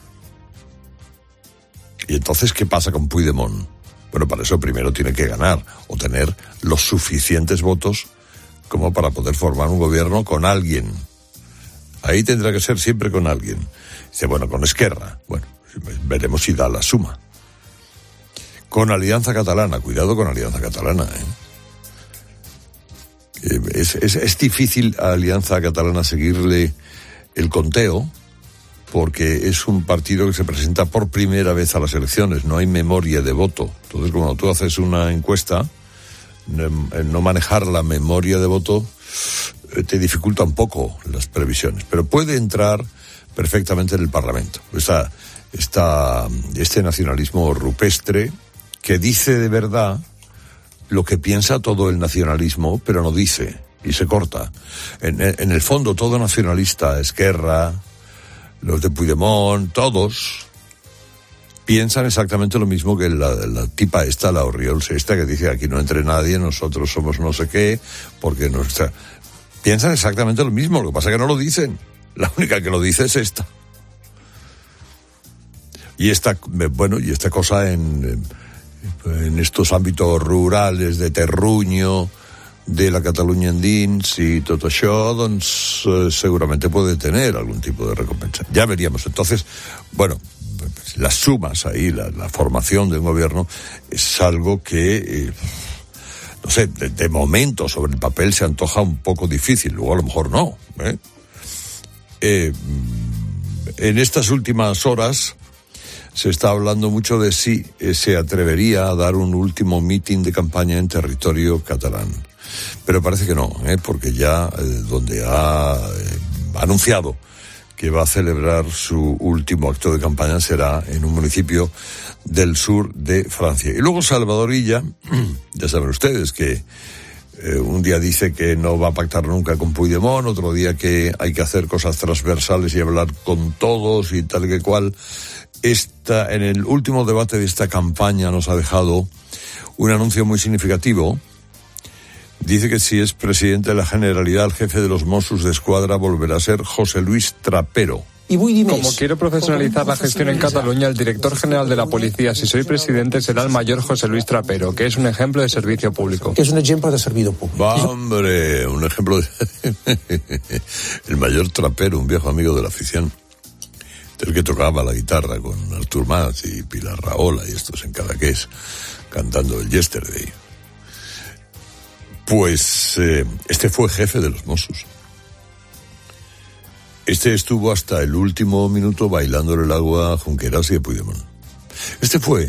¿Y entonces qué pasa con Puigdemont? Bueno, para eso primero tiene que ganar o tener los suficientes votos como para poder formar un gobierno con alguien. Ahí tendrá que ser siempre con alguien. Dice, bueno, con Esquerra. Bueno, veremos si da la suma. con Alianza Catalana. Cuidado con Alianza Catalana, ¿eh? Es, es, es difícil a Alianza Catalana seguirle el conteo, porque es un partido que se presenta por primera vez a las elecciones, no hay memoria de voto. Entonces, cuando tú haces una encuesta, no manejar la memoria de voto te dificulta un poco las previsiones, pero puede entrar perfectamente en el Parlamento. Está, está este nacionalismo rupestre que dice de verdad lo que piensa todo el nacionalismo, pero no dice, y se corta. En, en el fondo, todo nacionalista, Esquerra, los de Puigdemont, todos piensan exactamente lo mismo que la, la tipa esta, la Orriols esta, que dice aquí no entre nadie, nosotros somos no sé qué, porque nuestra... Piensan exactamente lo mismo, lo que pasa es que no lo dicen. La única que lo dice es esta. Y esta, bueno, y esta cosa en, en estos ámbitos rurales de terruño, de la Catalunya endins y todo això, doncs eh, seguramente puede tener algún tipo de recompensa. Ya veríamos. Entonces, bueno, las sumas ahí, la, la formación de un gobierno es algo que, eh, no sé, de, de momento sobre el papel se antoja un poco difícil, luego a lo mejor no. ¿eh? Eh, en estas últimas horas se está hablando mucho de si eh, se atrevería a dar un último mitin de campaña en territorio catalán. Pero parece que no, ¿eh? porque ya eh, donde ha eh, anunciado que va a celebrar su último acto de campaña será en un municipio del sur de Francia. Y luego Salvador Illa, ya saben ustedes que eh, un día dice que no va a pactar nunca con Puigdemont, otro día que hay que hacer cosas transversales y hablar con todos y tal que cual. Esta, en el último debate de esta campaña nos ha dejado un anuncio muy significativo. Dice que si es presidente de la Generalidad, el jefe de los Mossos de Escuadra volverá a ser José Luis Trapero. Como quiero profesionalizar la gestión en Cataluña, el director general de la policía, si soy presidente, será el mayor José Luis Trapero, que es un ejemplo de servicio público. Que es un ejemplo de servicio público. Va, hombre, un ejemplo de... el mayor Trapero, un viejo amigo de la afición, del que tocaba la guitarra con Artur Mas y Pilar Rahola y estos en Cadaqués, cantando el Yesterday. Pues eh, este fue jefe de los Mossos. Este estuvo hasta el último minuto bailándole el agua a Junqueras y a Puigdemont. Este fue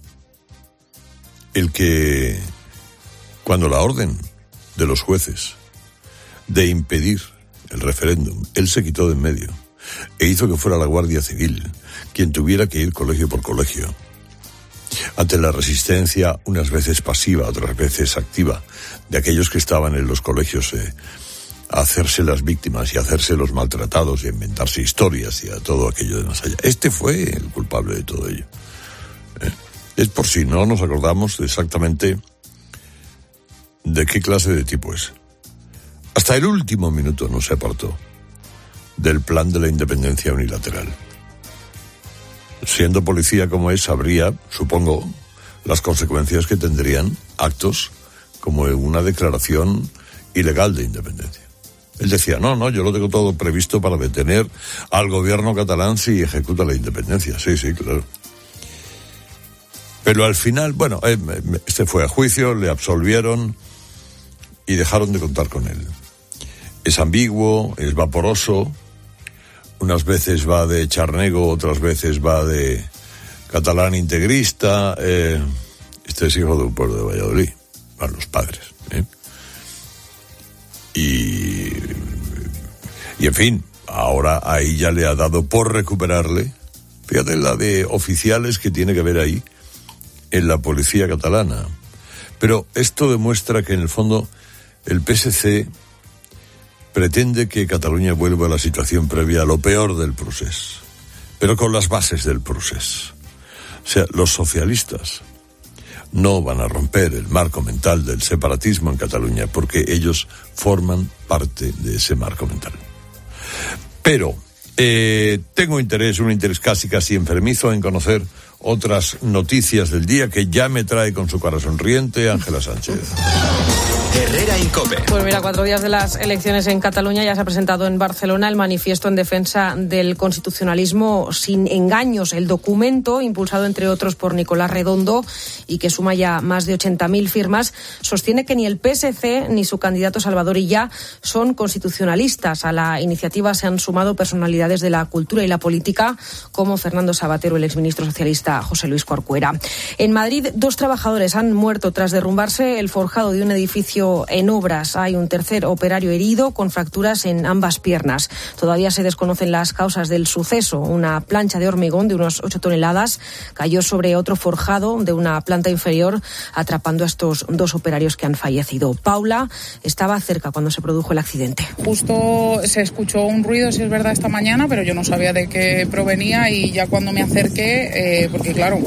el que, cuando la orden de los jueces de impedir el referéndum, él se quitó de en medio e hizo que fuera la Guardia Civil quien tuviera que ir colegio por colegio. Ante la resistencia, unas veces pasiva, otras veces activa, de aquellos que estaban en los colegios eh, a hacerse las víctimas y a hacerse los maltratados y a inventarse historias y a todo aquello de más allá. Este fue el culpable de todo ello. ¿Eh? Es por si no nos acordamos de exactamente de qué clase de tipo es. Hasta el último minuto no se apartó del plan de la independencia unilateral. Siendo policía como es, sabría, supongo, las consecuencias que tendrían actos como una declaración ilegal de independencia. Él decía, no, no, yo lo tengo todo previsto para detener al gobierno catalán si ejecuta la independencia. Sí, sí, claro. Pero al final, bueno, este fue a juicio, le absolvieron y dejaron de contar con él. Es ambiguo, es vaporoso. Unas veces va de charnego, otras veces va de catalán integrista. Eh, este es hijo de un pueblo de Valladolid, van los padres. ¿eh? Y, y en fin, ahora ahí ya le ha dado por recuperarle. Fíjate la de oficiales que tiene que ver ahí en la policía catalana. Pero esto demuestra que en el fondo el P S C pretende que Cataluña vuelva a la situación previa a lo peor del procés, pero con las bases del procés. O sea, los socialistas no van a romper el marco mental del separatismo en Cataluña porque ellos forman parte de ese marco mental. Pero eh, tengo interés, un interés casi casi enfermizo en conocer otras noticias del día que ya me trae con su cara sonriente Ángela Sánchez. Herrera Incope. Pues mira, cuatro días de las elecciones en Cataluña ya se ha presentado en Barcelona el manifiesto en defensa del constitucionalismo sin engaños. El documento, impulsado entre otros por Nicolás Redondo y que suma ya más de ochenta mil firmas, sostiene que ni el P S C ni su candidato Salvador Illa son constitucionalistas. A la iniciativa se han sumado personalidades de la cultura y la política como Fernando Sabater, el exministro socialista José Luis Corcuera. En Madrid, dos trabajadores han muerto tras derrumbarse el forjado de un edificio en obras. Hay un tercer operario herido con fracturas en ambas piernas. Todavía se desconocen las causas del suceso. Una plancha de hormigón de unos ocho toneladas cayó sobre otro forjado de una planta inferior, atrapando a estos dos operarios que han fallecido. Paula estaba cerca cuando se produjo el accidente. Justo se escuchó un ruido, si es verdad, esta mañana, pero yo no sabía de qué provenía, y ya cuando me acerqué, eh, porque claro,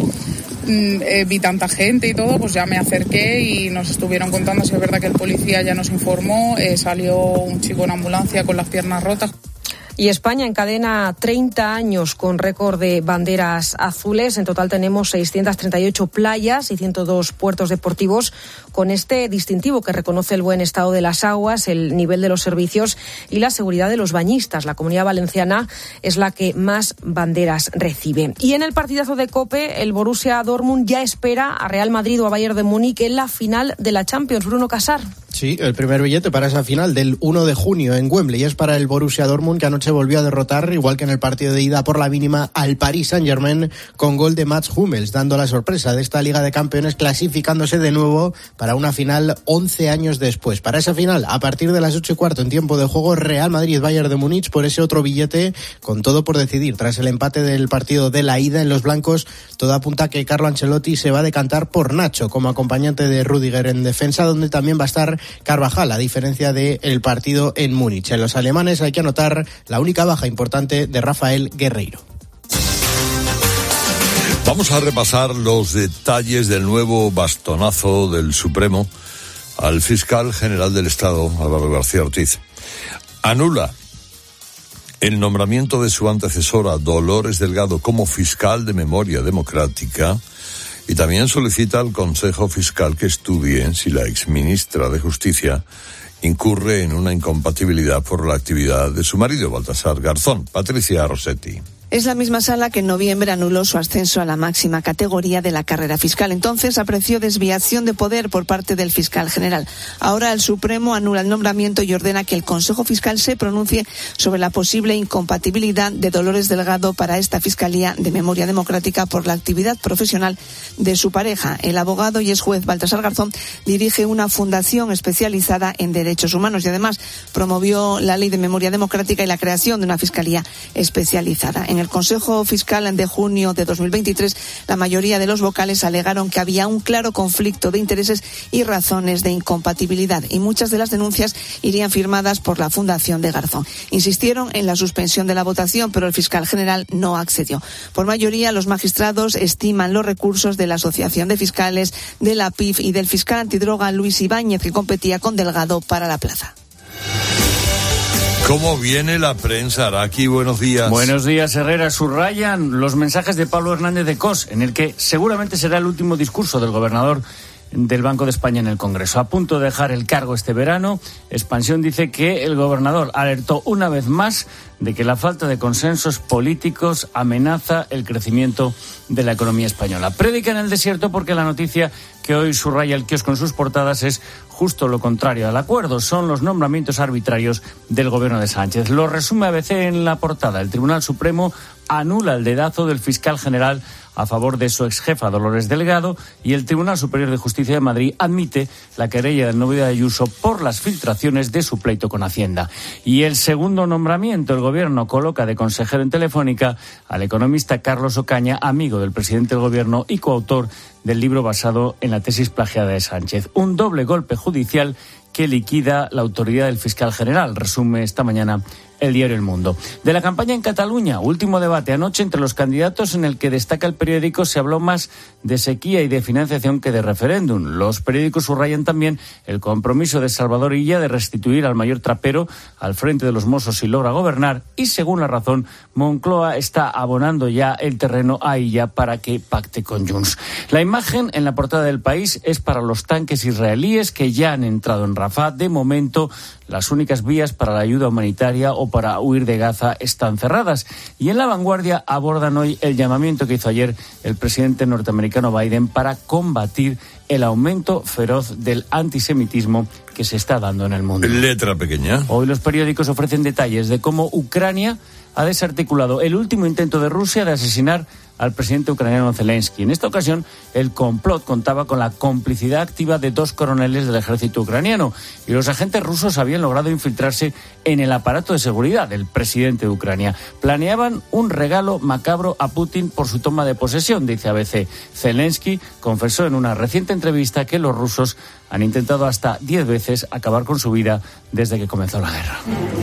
Eh, vi tanta gente y todo, pues ya me acerqué y nos estuvieron contando si es verdad que el policía ya nos informó, eh, salió un chico en ambulancia con las piernas rotas. Y España encadena treinta años con récord de banderas azules. En total tenemos seiscientas treinta y ocho playas y ciento dos puertos deportivos con este distintivo que reconoce el buen estado de las aguas, el nivel de los servicios y la seguridad de los bañistas. La Comunidad Valenciana es la que más banderas recibe. Y en el partidazo de COPE, el Borussia Dortmund ya espera a Real Madrid o a Bayern de Múnich en la final de la Champions. Bruno Casar. Sí, el primer billete para esa final del uno de junio en Wembley es para el Borussia Dortmund, que anoche volvió a derrotar, igual que en el partido de ida, por la mínima al Paris Saint-Germain con gol de Mats Hummels, dando la sorpresa de esta Liga de Campeones, clasificándose de nuevo para una final once años después. Para esa final, a partir de las ocho y cuarto en tiempo de juego, Real Madrid-Bayern de Múnich por ese otro billete, con todo por decidir. Tras el empate del partido de la ida en los blancos, todo apunta a que Carlo Ancelotti se va a decantar por Nacho como acompañante de Rüdiger en defensa, donde también va a estar Carvajal, a diferencia del partido en Múnich. En los alemanes hay que anotar la única baja importante de Rafael Guerreiro. Vamos a repasar los detalles del nuevo bastonazo del Supremo al fiscal general del Estado, Álvaro García Ortiz. Anula el nombramiento de su antecesora, Dolores Delgado, como fiscal de memoria democrática, y también solicita al Consejo Fiscal que estudie si la exministra de Justicia incurre en una incompatibilidad por la actividad de su marido, Baltasar Garzón. Patricia Rossetti. Es la misma sala que en noviembre anuló su ascenso a la máxima categoría de la carrera fiscal. Entonces apreció desviación de poder por parte del fiscal general. Ahora el Supremo anula el nombramiento y ordena que el Consejo Fiscal se pronuncie sobre la posible incompatibilidad de Dolores Delgado para esta Fiscalía de Memoria Democrática por la actividad profesional de su pareja. El abogado y ex juez Baltasar Garzón dirige una fundación especializada en derechos humanos y además promovió la Ley de Memoria Democrática y la creación de una Fiscalía especializada. En En el Consejo Fiscal de junio de dos mil veintitrés, la mayoría de los vocales alegaron que había un claro conflicto de intereses y razones de incompatibilidad, y muchas de las denuncias irían firmadas por la Fundación de Garzón. Insistieron en la suspensión de la votación, pero el fiscal general no accedió. Por mayoría, los magistrados estiman los recursos de la Asociación de Fiscales, de la P I F y del fiscal antidroga Luis Ibáñez, que competía con Delgado para la plaza. ¿Cómo viene la prensa, Araki? Buenos días. Buenos días, Herrera. Subrayan los mensajes de Pablo Hernández de Cos, en el que seguramente será el último discurso del gobernador del Banco de España en el Congreso. A punto de dejar el cargo este verano, Expansión dice que el gobernador alertó una vez más de que la falta de consensos políticos amenaza el crecimiento de la economía española. Predica en el desierto porque la noticia que hoy subraya el kiosco en sus portadas es justo lo contrario al acuerdo. Son los nombramientos arbitrarios del gobierno de Sánchez. Lo resume A B C en la portada. El Tribunal Supremo anula el dedazo del fiscal general a favor de su exjefa Dolores Delgado, y el Tribunal Superior de Justicia de Madrid admite la querella del novio de Ayuso por las filtraciones de su pleito con Hacienda. Y el segundo nombramiento, el gobierno coloca de consejero en Telefónica al economista Carlos Ocaña, amigo del presidente del gobierno y coautor del libro basado en la tesis plagiada de Sánchez. Un doble golpe judicial que liquida la autoridad del fiscal general, resume esta mañana el diario El Mundo. De la campaña en Cataluña, último debate anoche entre los candidatos en el que destaca el periódico, se habló más de sequía y de financiación que de referéndum. Los periódicos subrayan también el compromiso de Salvador Illa de restituir al mayor trapero al frente de los Mossos si logra gobernar, y según La Razón, Moncloa está abonando ya el terreno a Illa para que pacte con Junts. La imagen en la portada del País es para los tanques israelíes que ya han entrado en Rafah. De momento, las únicas vías para la ayuda humanitaria o para huir de Gaza están cerradas. Y en La Vanguardia abordan hoy el llamamiento que hizo ayer el presidente norteamericano Biden para combatir el aumento feroz del antisemitismo que se está dando en el mundo. Letra pequeña. Hoy los periódicos ofrecen detalles de cómo Ucrania ha desarticulado el último intento de Rusia de asesinar al presidente ucraniano Zelensky. En esta ocasión, el complot contaba con la complicidad activa de dos coroneles del ejército ucraniano, y los agentes rusos habían logrado infiltrarse en el aparato de seguridad del presidente de Ucrania. Planeaban un regalo macabro a Putin por su toma de posesión, dice A B C. Zelensky confesó en una reciente entrevista que los rusos han intentado hasta diez veces acabar con su vida desde que comenzó la guerra.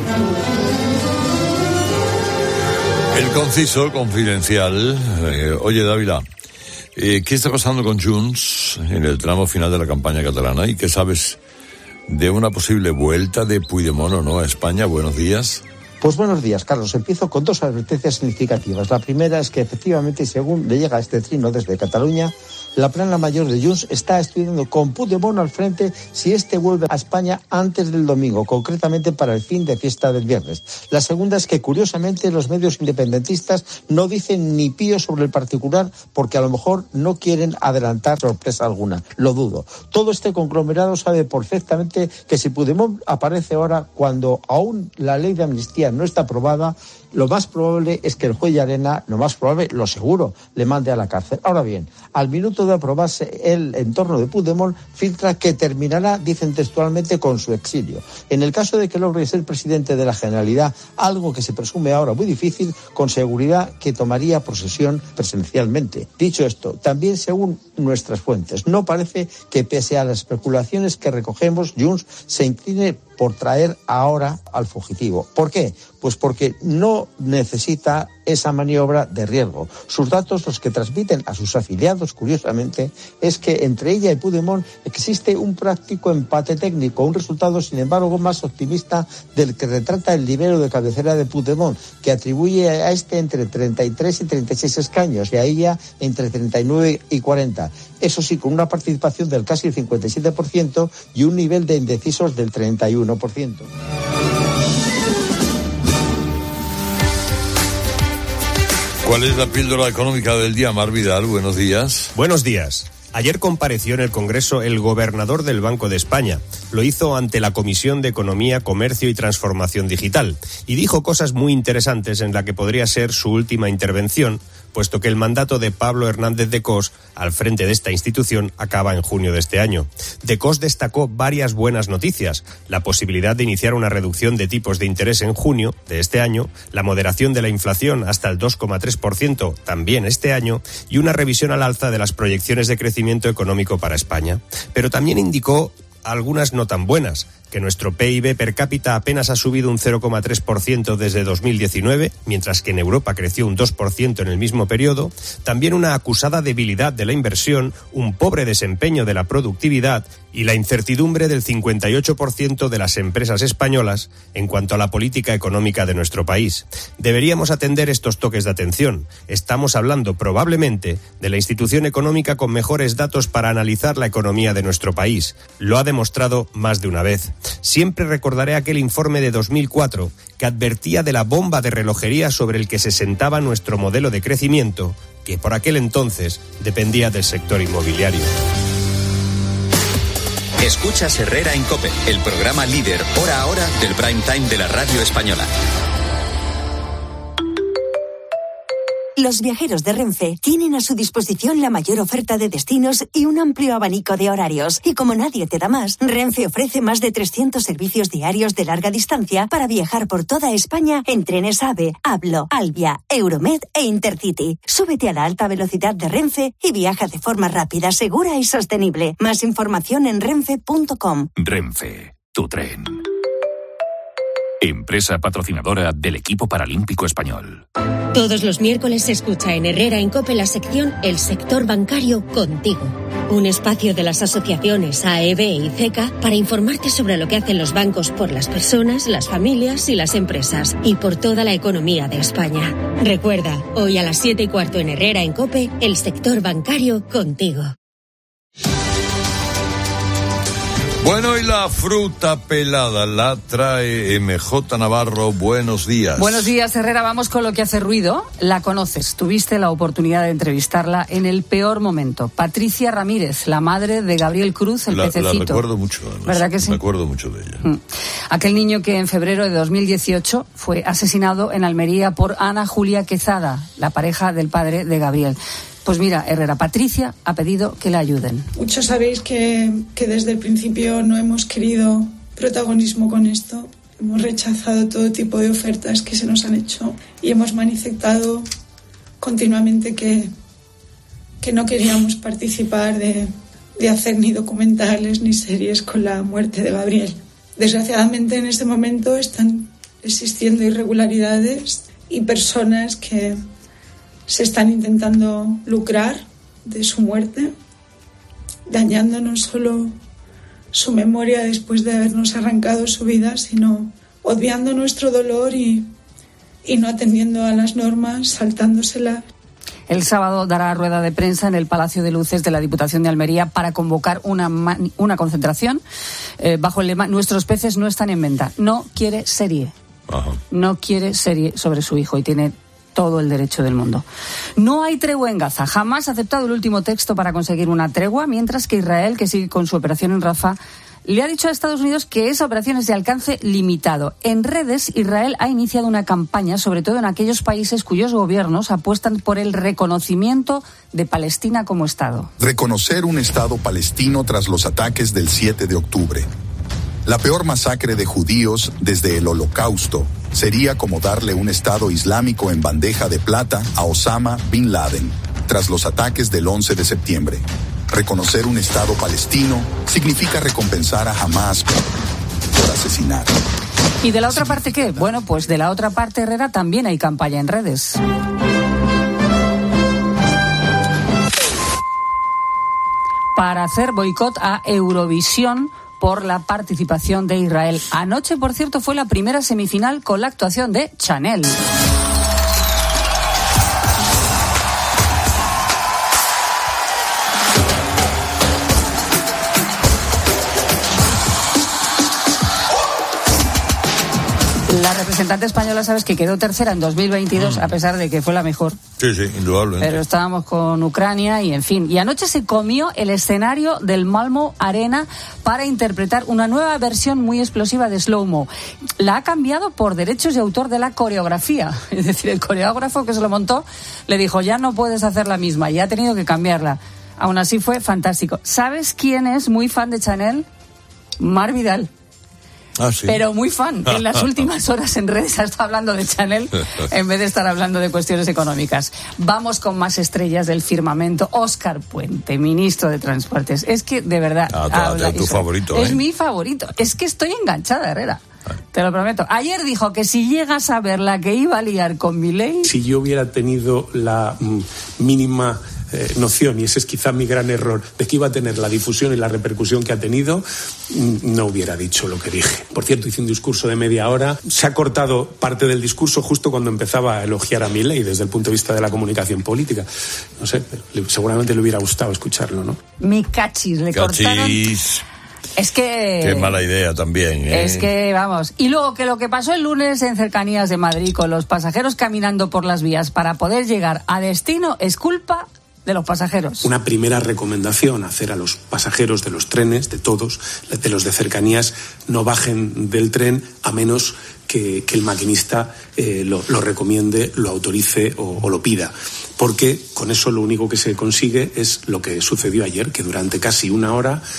El conciso, confidencial. Eh, oye, Dávila, eh, ¿qué está pasando con Junts en el tramo final de la campaña catalana? ¿Y qué sabes de una posible vuelta de Puigdemont o no a España? Buenos días. Pues buenos días, Carlos. Empiezo con dos advertencias significativas. La primera es que, efectivamente, según le llega este trino desde Cataluña, la plana mayor de Junts está estudiando con Puigdemont al frente si este vuelve a España antes del domingo, concretamente para el fin de fiesta del viernes. La segunda es que, curiosamente, los medios independentistas no dicen ni pío sobre el particular porque a lo mejor no quieren adelantar sorpresa alguna. Lo dudo. Todo este conglomerado sabe perfectamente que si Puigdemont aparece ahora cuando aún la ley de amnistía no está aprobada, lo más probable es que el juez Llarena, lo más probable, lo seguro, le mande a la cárcel. Ahora bien, al minuto de aprobarse el entorno de Puigdemont, filtra que terminará, dicen textualmente, con su exilio. En el caso de que logre ser presidente de la Generalidad, algo que se presume ahora muy difícil, con seguridad que tomaría posesión presencialmente. Dicho esto, también según nuestras fuentes, no parece que pese a las especulaciones que recogemos, Junts se incline por traer ahora al fugitivo. ¿Por qué? Pues porque no necesita esa maniobra de riesgo. Sus datos, los que transmiten a sus afiliados, curiosamente, es que entre ella y Puigdemont existe un práctico empate técnico, un resultado, sin embargo, más optimista del que retrata el libero de cabecera de Puigdemont, que atribuye a este entre treinta y tres y treinta y seis escaños y a ella entre treinta y nueve y cuarenta. Eso sí, con una participación del casi el cincuenta y siete por ciento y un nivel de indecisos del treinta y uno por ciento. ¿Cuál es la píldora económica del día, Mar Vidal? Buenos días. Buenos días. Ayer compareció en el Congreso el gobernador del Banco de España. Lo hizo ante la Comisión de Economía, Comercio y Transformación Digital y dijo cosas muy interesantes en la que podría ser su última intervención, puesto que el mandato de Pablo Hernández de Cos al frente de esta institución acaba en junio de este año. De Cos destacó varias buenas noticias: la posibilidad de iniciar una reducción de tipos de interés en junio de este año, la moderación de la inflación hasta el dos coma tres por ciento también este año y una revisión al alza de las proyecciones de crecimiento económico para España. Pero también indicó algunas no tan buenas, que nuestro P I B per cápita apenas ha subido un cero coma tres por ciento desde dos mil diecinueve, mientras que en Europa creció un dos por ciento en el mismo periodo, también una acusada debilidad de la inversión, un pobre desempeño de la productividad y la incertidumbre del cincuenta y ocho por ciento de las empresas españolas en cuanto a la política económica de nuestro país. Deberíamos atender estos toques de atención. Estamos hablando probablemente de la institución económica con mejores datos para analizar la economía de nuestro país. Lo ha demostrado más de una vez. Siempre recordaré aquel informe de dos mil cuatro que advertía de la bomba de relojería sobre el que se sentaba nuestro modelo de crecimiento, que por aquel entonces dependía del sector inmobiliario. Escuchas Herrera en COPE, el programa líder hora a hora del prime time de la radio española. Los viajeros de Renfe tienen a su disposición la mayor oferta de destinos y un amplio abanico de horarios. Y como nadie te da más, Renfe ofrece más de trescientos servicios diarios de larga distancia para viajar por toda España en trenes AVE, Ablo, Alvia, Euromed e Intercity. Súbete a la alta velocidad de Renfe y viaja de forma rápida, segura y sostenible. Más información en renfe punto com. Renfe, tu tren. empresa patrocinadora del equipo paralímpico español. Todos los miércoles se escucha en Herrera en COPE la sección El sector bancario contigo. Un espacio de las asociaciones A E B y C E C A para informarte sobre lo que hacen los bancos por las personas, las familias y las empresas y por toda la economía de España. Recuerda, hoy a las siete y cuarto en Herrera en COPE, El sector bancario contigo. Bueno, y la fruta pelada la trae M J Navarro. Buenos días. Buenos días, Herrera. Vamos con lo que hace ruido. La conoces. Tuviste la oportunidad de entrevistarla en el peor momento. Patricia Ramírez, la madre de Gabriel Cruz, el la, pececito. La recuerdo mucho. Además. ¿Verdad que sí? Me acuerdo mucho de ella. Mm. Aquel niño que en febrero de dos mil dieciocho fue asesinado en Almería por Ana Julia Quezada, la pareja del padre de Gabriel. Pues mira, Herrera, Patricia ha pedido que la ayuden. Muchos sabéis que, que desde el principio no hemos querido protagonismo con esto. Hemos rechazado todo tipo de ofertas que se nos han hecho y hemos manifestado continuamente que, que no queríamos participar de, de hacer ni documentales ni series con la muerte de Gabriel. Desgraciadamente en este momento están existiendo irregularidades y personas que se están intentando lucrar de su muerte, dañando no solo su memoria después de habernos arrancado su vida, sino obviando nuestro dolor y, y no atendiendo a las normas, saltándoselas. El sábado dará rueda de prensa en el Palacio de Luces de la Diputación de Almería para convocar una, mani- una concentración eh, bajo el lema «Nuestros peces no están en venta». No quiere serie. Ajá. No quiere serie sobre su hijo y tiene todo el derecho del mundo. No hay tregua en Gaza. Jamás ha aceptado el último texto para conseguir una tregua, mientras que Israel, que sigue con su operación en Rafah, le ha dicho a Estados Unidos que esa operación es de alcance limitado. En redes, Israel ha iniciado una campaña, sobre todo en aquellos países cuyos gobiernos apuestan por el reconocimiento de Palestina como Estado. Reconocer un Estado palestino tras los ataques del siete de octubre. La peor masacre de judíos desde el Holocausto sería como darle un Estado islámico en bandeja de plata a Osama Bin Laden tras los ataques del once de septiembre. Reconocer un Estado palestino significa recompensar a Hamás por asesinar. ¿Y de la otra parte qué? Bueno, pues de la otra parte, Herrera, también hay campaña en redes. Para hacer boicot a Eurovisión por la participación de Israel. Anoche, por cierto, fue la primera semifinal con la actuación de Chanel. La representante española, sabes que quedó tercera en dos mil veintidós, mm. a pesar de que fue la mejor. Sí, sí, indudablemente. Pero estábamos con Ucrania y, en fin. Y anoche se comió el escenario del Malmö Arena para interpretar una nueva versión muy explosiva de Slow Mo. La ha cambiado por derechos de autor de la coreografía. Es decir, el coreógrafo que se lo montó le dijo, ya no puedes hacer la misma, y ha tenido que cambiarla. Aún así fue fantástico. ¿Sabes quién es muy fan de Chanel? Mar Vidal. Ah, sí. Pero muy fan. En las últimas horas en redes ha estado hablando de Chanel en vez de estar hablando de cuestiones económicas. Vamos con más estrellas del firmamento. Óscar Puente, ministro de Transportes. Es que, de verdad... Ah, habla tu favorito, Es ¿eh? mi favorito. Es que estoy enganchada, Herrera. Te lo prometo. Ayer dijo que si llegas a ver la que iba a liar con Milei... Si yo hubiera tenido la mm, mínima... Eh, noción, y ese es quizá mi gran error, de que iba a tener la difusión y la repercusión que ha tenido, no hubiera dicho lo que dije. Por cierto, hice un discurso de media hora, se ha cortado parte del discurso justo cuando empezaba a elogiar a Milei desde el punto de vista de la comunicación política. No sé, pero seguramente le hubiera gustado escucharlo, ¿no? Mi cachis, le Cachis. cortaron... Es que... Qué mala idea también, ¿eh? Es que, vamos... Y luego que lo que pasó el lunes en cercanías de Madrid con los pasajeros caminando por las vías para poder llegar a destino es culpa de los pasajeros. Una primera recomendación, hacer a los pasajeros de los trenes, de todos, de los de cercanías, no bajen del tren a menos que, que el maquinista eh, lo, lo recomiende, lo autorice o, o lo pida. Porque con eso lo único que se consigue es lo que sucedió ayer, que durante casi una hora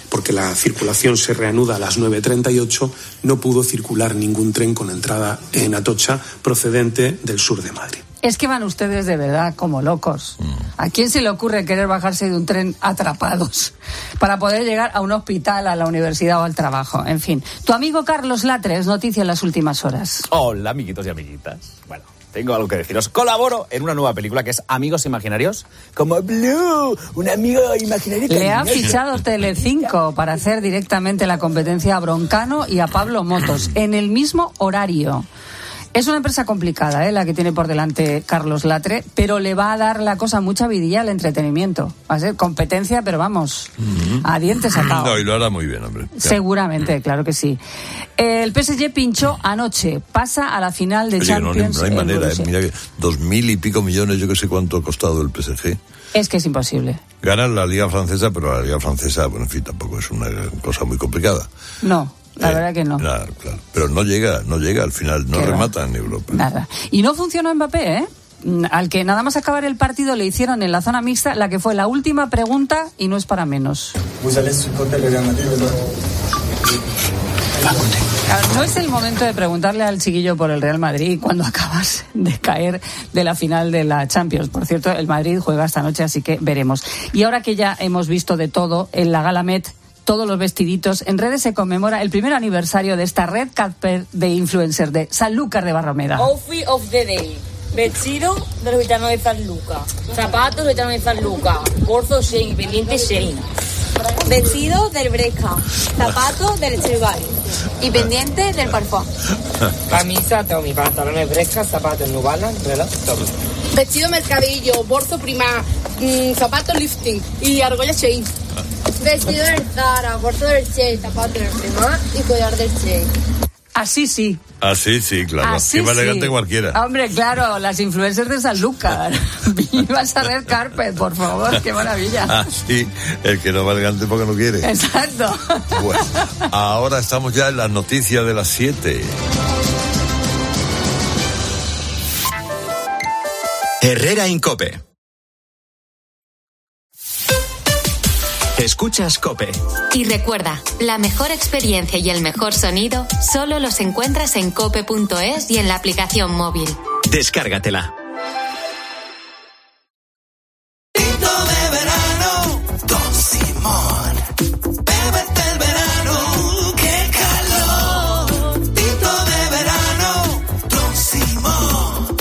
porque la circulación se reanuda a las nueve treinta y ocho, no pudo circular ningún tren con entrada en Atocha procedente del sur de Madrid. Es que van ustedes de verdad como locos. ¿A quién se le ocurre querer bajarse de un tren atrapados para poder llegar a un hospital, a la universidad o al trabajo? En fin. Tu amigo Carlos Latre es noticia en las últimas horas. Hola, amiguitos y amiguitas. Bueno, tengo algo que deciros. Colaboro en una nueva película que es Amigos Imaginarios, como Blue, un amigo imaginario. Le ha fichado Telecinco para hacer directamente la competencia a Broncano y a Pablo Motos en el mismo horario. Es una empresa complicada, ¿eh? La que tiene por delante Carlos Latre, pero le va a dar la cosa mucha vidilla al entretenimiento. Va a ser competencia, pero vamos, uh-huh. a dientes atados. No, y lo hará muy bien, hombre. Seguramente, uh-huh. claro que sí. El P S G pinchó anoche, pasa a la final de Oye, Champions. No, no hay manera, ¿eh? Mira que dos mil y pico millones, yo que sé cuánto ha costado el P S G. Es que es imposible. Ganan la Liga Francesa, pero la Liga Francesa, bueno, en fin, tampoco es una cosa muy complicada. No. La eh, verdad que no. Nada, claro. Pero no llega, no llega al final, no remata en Europa. Nada. Y no funcionó Mbappé, ¿eh? Al que nada más acabar el partido le hicieron en la zona mixta la que fue la última pregunta y no es para menos. No es el momento de preguntarle al chiquillo por el Real Madrid cuando acabas de caer de la final de la Champions. Por cierto, el Madrid juega esta noche, así que veremos. Y ahora que ya hemos visto de todo en la Gala Met, todos los vestiditos, en redes se conmemora el primer aniversario de esta red carpet de influencers de Sanlúcar de Barrameda. Outfit of the day. Vestido de los gitanos de Sanlúcar. Zapatos de los gitanos de Sanlúcar. Bolso Shein, pendiente Shein. Vestido del Bresca. Zapatos del Chevali. Y pendiente del Parfum. Camisa, tengo mi pantalones Bresca, zapatos New Balance, reloj, todo. Vestido Mercadillo, bolso Prima, mmm, zapatos Lifting y argolla Shein. Vestido del Zara, bolso del Che, zapatos del Prima y collar del Che. Así sí. Así sí, claro. Así Qué más sí. elegante cualquiera. Hombre, claro, las influencers de Sanlúcar. Viva esa red carpet, por favor, qué maravilla. Así, el que no va elegante porque no quiere. Exacto. Bueno, ahora estamos ya en las noticias de las siete. Herrera Incope. Escuchas COPE. Y recuerda, la mejor experiencia y el mejor sonido solo los encuentras en cope punto es y en la aplicación móvil. Descárgatela. Tinto de verano, Don Simón. Bébete el verano, qué calor. Tinto de verano, Don Simón.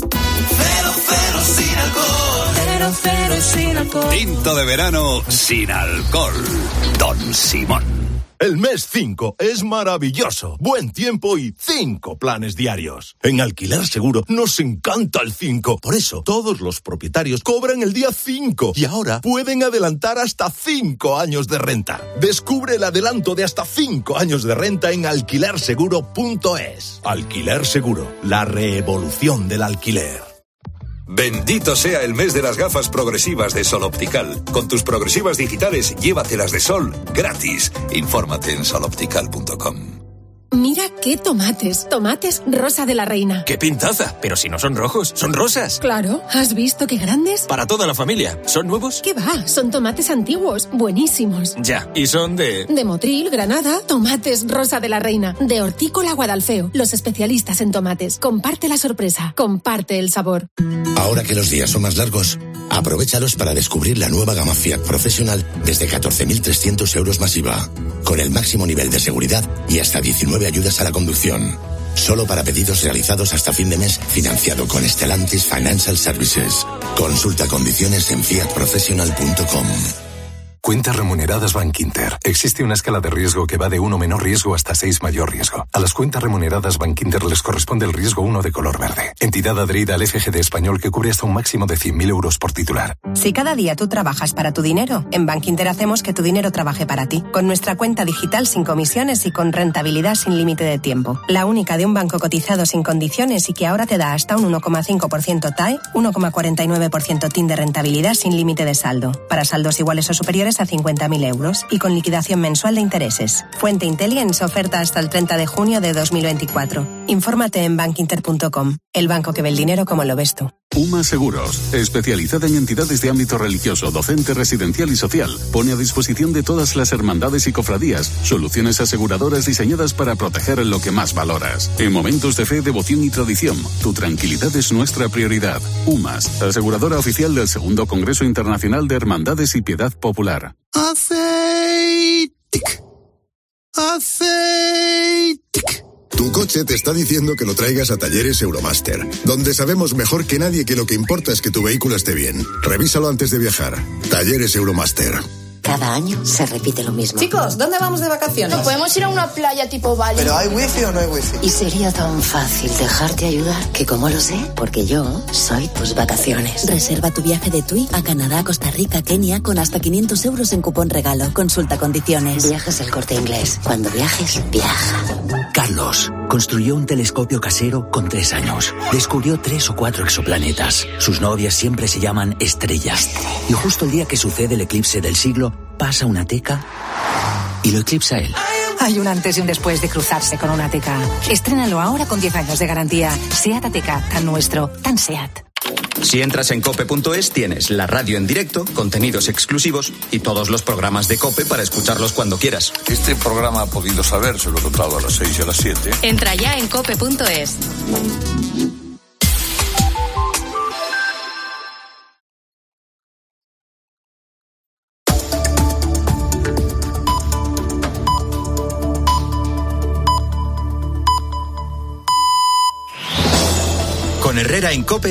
Cero, cero sin alcohol. Cero, cero sin alcohol. Tinto de verano sin alcohol. Don Simón. El mes cinco es maravilloso. Buen tiempo y cinco planes diarios. En Alquiler Seguro nos encanta el cinco. Por eso, todos los propietarios cobran el día cinco. Y ahora pueden adelantar hasta cinco años de renta. Descubre el adelanto de hasta cinco años de renta en alquiler seguro punto es. Alquiler Seguro, la revolución del alquiler. Bendito sea el mes de las gafas progresivas de Sol Optical. Con tus progresivas digitales, llévatelas de sol gratis. Infórmate en sol optical punto com. Mira qué tomates, tomates Rosa de la Reina. ¡Qué pintaza! Pero si no son rojos, son rosas. Claro, ¿has visto qué grandes? Para toda la familia. ¿Son nuevos? ¿Qué va? Son tomates antiguos, buenísimos. Ya, y son de... De Motril, Granada, tomates Rosa de la Reina. De Hortícola Guadalfeo, los especialistas en tomates. Comparte la sorpresa, comparte el sabor. Ahora que los días son más largos, aprovéchalos para descubrir la nueva gama Fiat Professional desde catorce mil trescientos euros más I V A, con el máximo nivel de seguridad y hasta diecinueve ayudas a la conducción. Solo para pedidos realizados hasta fin de mes, financiado con Stellantis Financial Services. Consulta condiciones en fiat professional punto com. Cuentas remuneradas Bankinter. Existe una escala de riesgo que va de uno menor riesgo hasta seis mayor riesgo. A las cuentas remuneradas Bankinter les corresponde el riesgo uno de color verde. Entidad adherida al F G D español que cubre hasta un máximo de cien mil euros por titular. Si cada día tú trabajas para tu dinero, en Bankinter hacemos que tu dinero trabaje para ti. Con nuestra cuenta digital sin comisiones y con rentabilidad sin límite de tiempo. La única de un banco cotizado sin condiciones y que ahora te da hasta un uno coma cinco por ciento T A E, uno coma cuarenta y nueve por ciento T I N de rentabilidad sin límite de saldo. Para saldos iguales o superiores a cincuenta mil euros y con liquidación mensual de intereses. Fuente Intelligence, oferta hasta el treinta de junio de dos mil veinticuatro. Infórmate en bankinter punto com, el banco que ve el dinero como lo ves tú. UMA Seguros, especializada en entidades de ámbito religioso, docente, residencial y social, pone a disposición de todas las hermandades y cofradías soluciones aseguradoras diseñadas para proteger lo que más valoras. En momentos de fe, devoción y tradición, tu tranquilidad es nuestra prioridad. UMAS, aseguradora oficial del segundo Congreso Internacional de Hermandades y Piedad Popular. Aceite. Aceite. Tu coche te está diciendo que lo traigas a Talleres Euromaster, donde sabemos mejor que nadie que lo que importa es que tu vehículo esté bien. Revísalo antes de viajar. Talleres Euromaster. Cada año se repite lo mismo. Chicos, ¿dónde vamos de vacaciones? ¿No podemos ir a una playa tipo Bali? ¿Pero hay wifi o no hay wifi? Y sería tan fácil dejarte ayudar que como lo sé, porque yo soy tus vacaciones. Reserva tu viaje de TUI a Canadá, Costa Rica, Kenia con hasta quinientos euros en cupón regalo. Consulta condiciones. Viajes El Corte Inglés. Cuando viajes, viaja. Carlos construyó un telescopio casero con tres años. Descubrió tres o cuatro exoplanetas. Sus novias siempre se llaman estrellas. Y justo el día que sucede el eclipse del siglo, pasa una teca y lo eclipsa él. Hay un antes y un después de cruzarse con una teca. Estrénalo ahora con diez años de garantía. SEAT Ateca, tan nuestro, tan SEAT. Si entras en cope punto es, tienes la radio en directo, contenidos exclusivos y todos los programas de COPE para escucharlos cuando quieras. Este programa ha podido saber, se lo he contado a las seis y a las siete. Entra ya en cope punto es. Con Herrera en COPE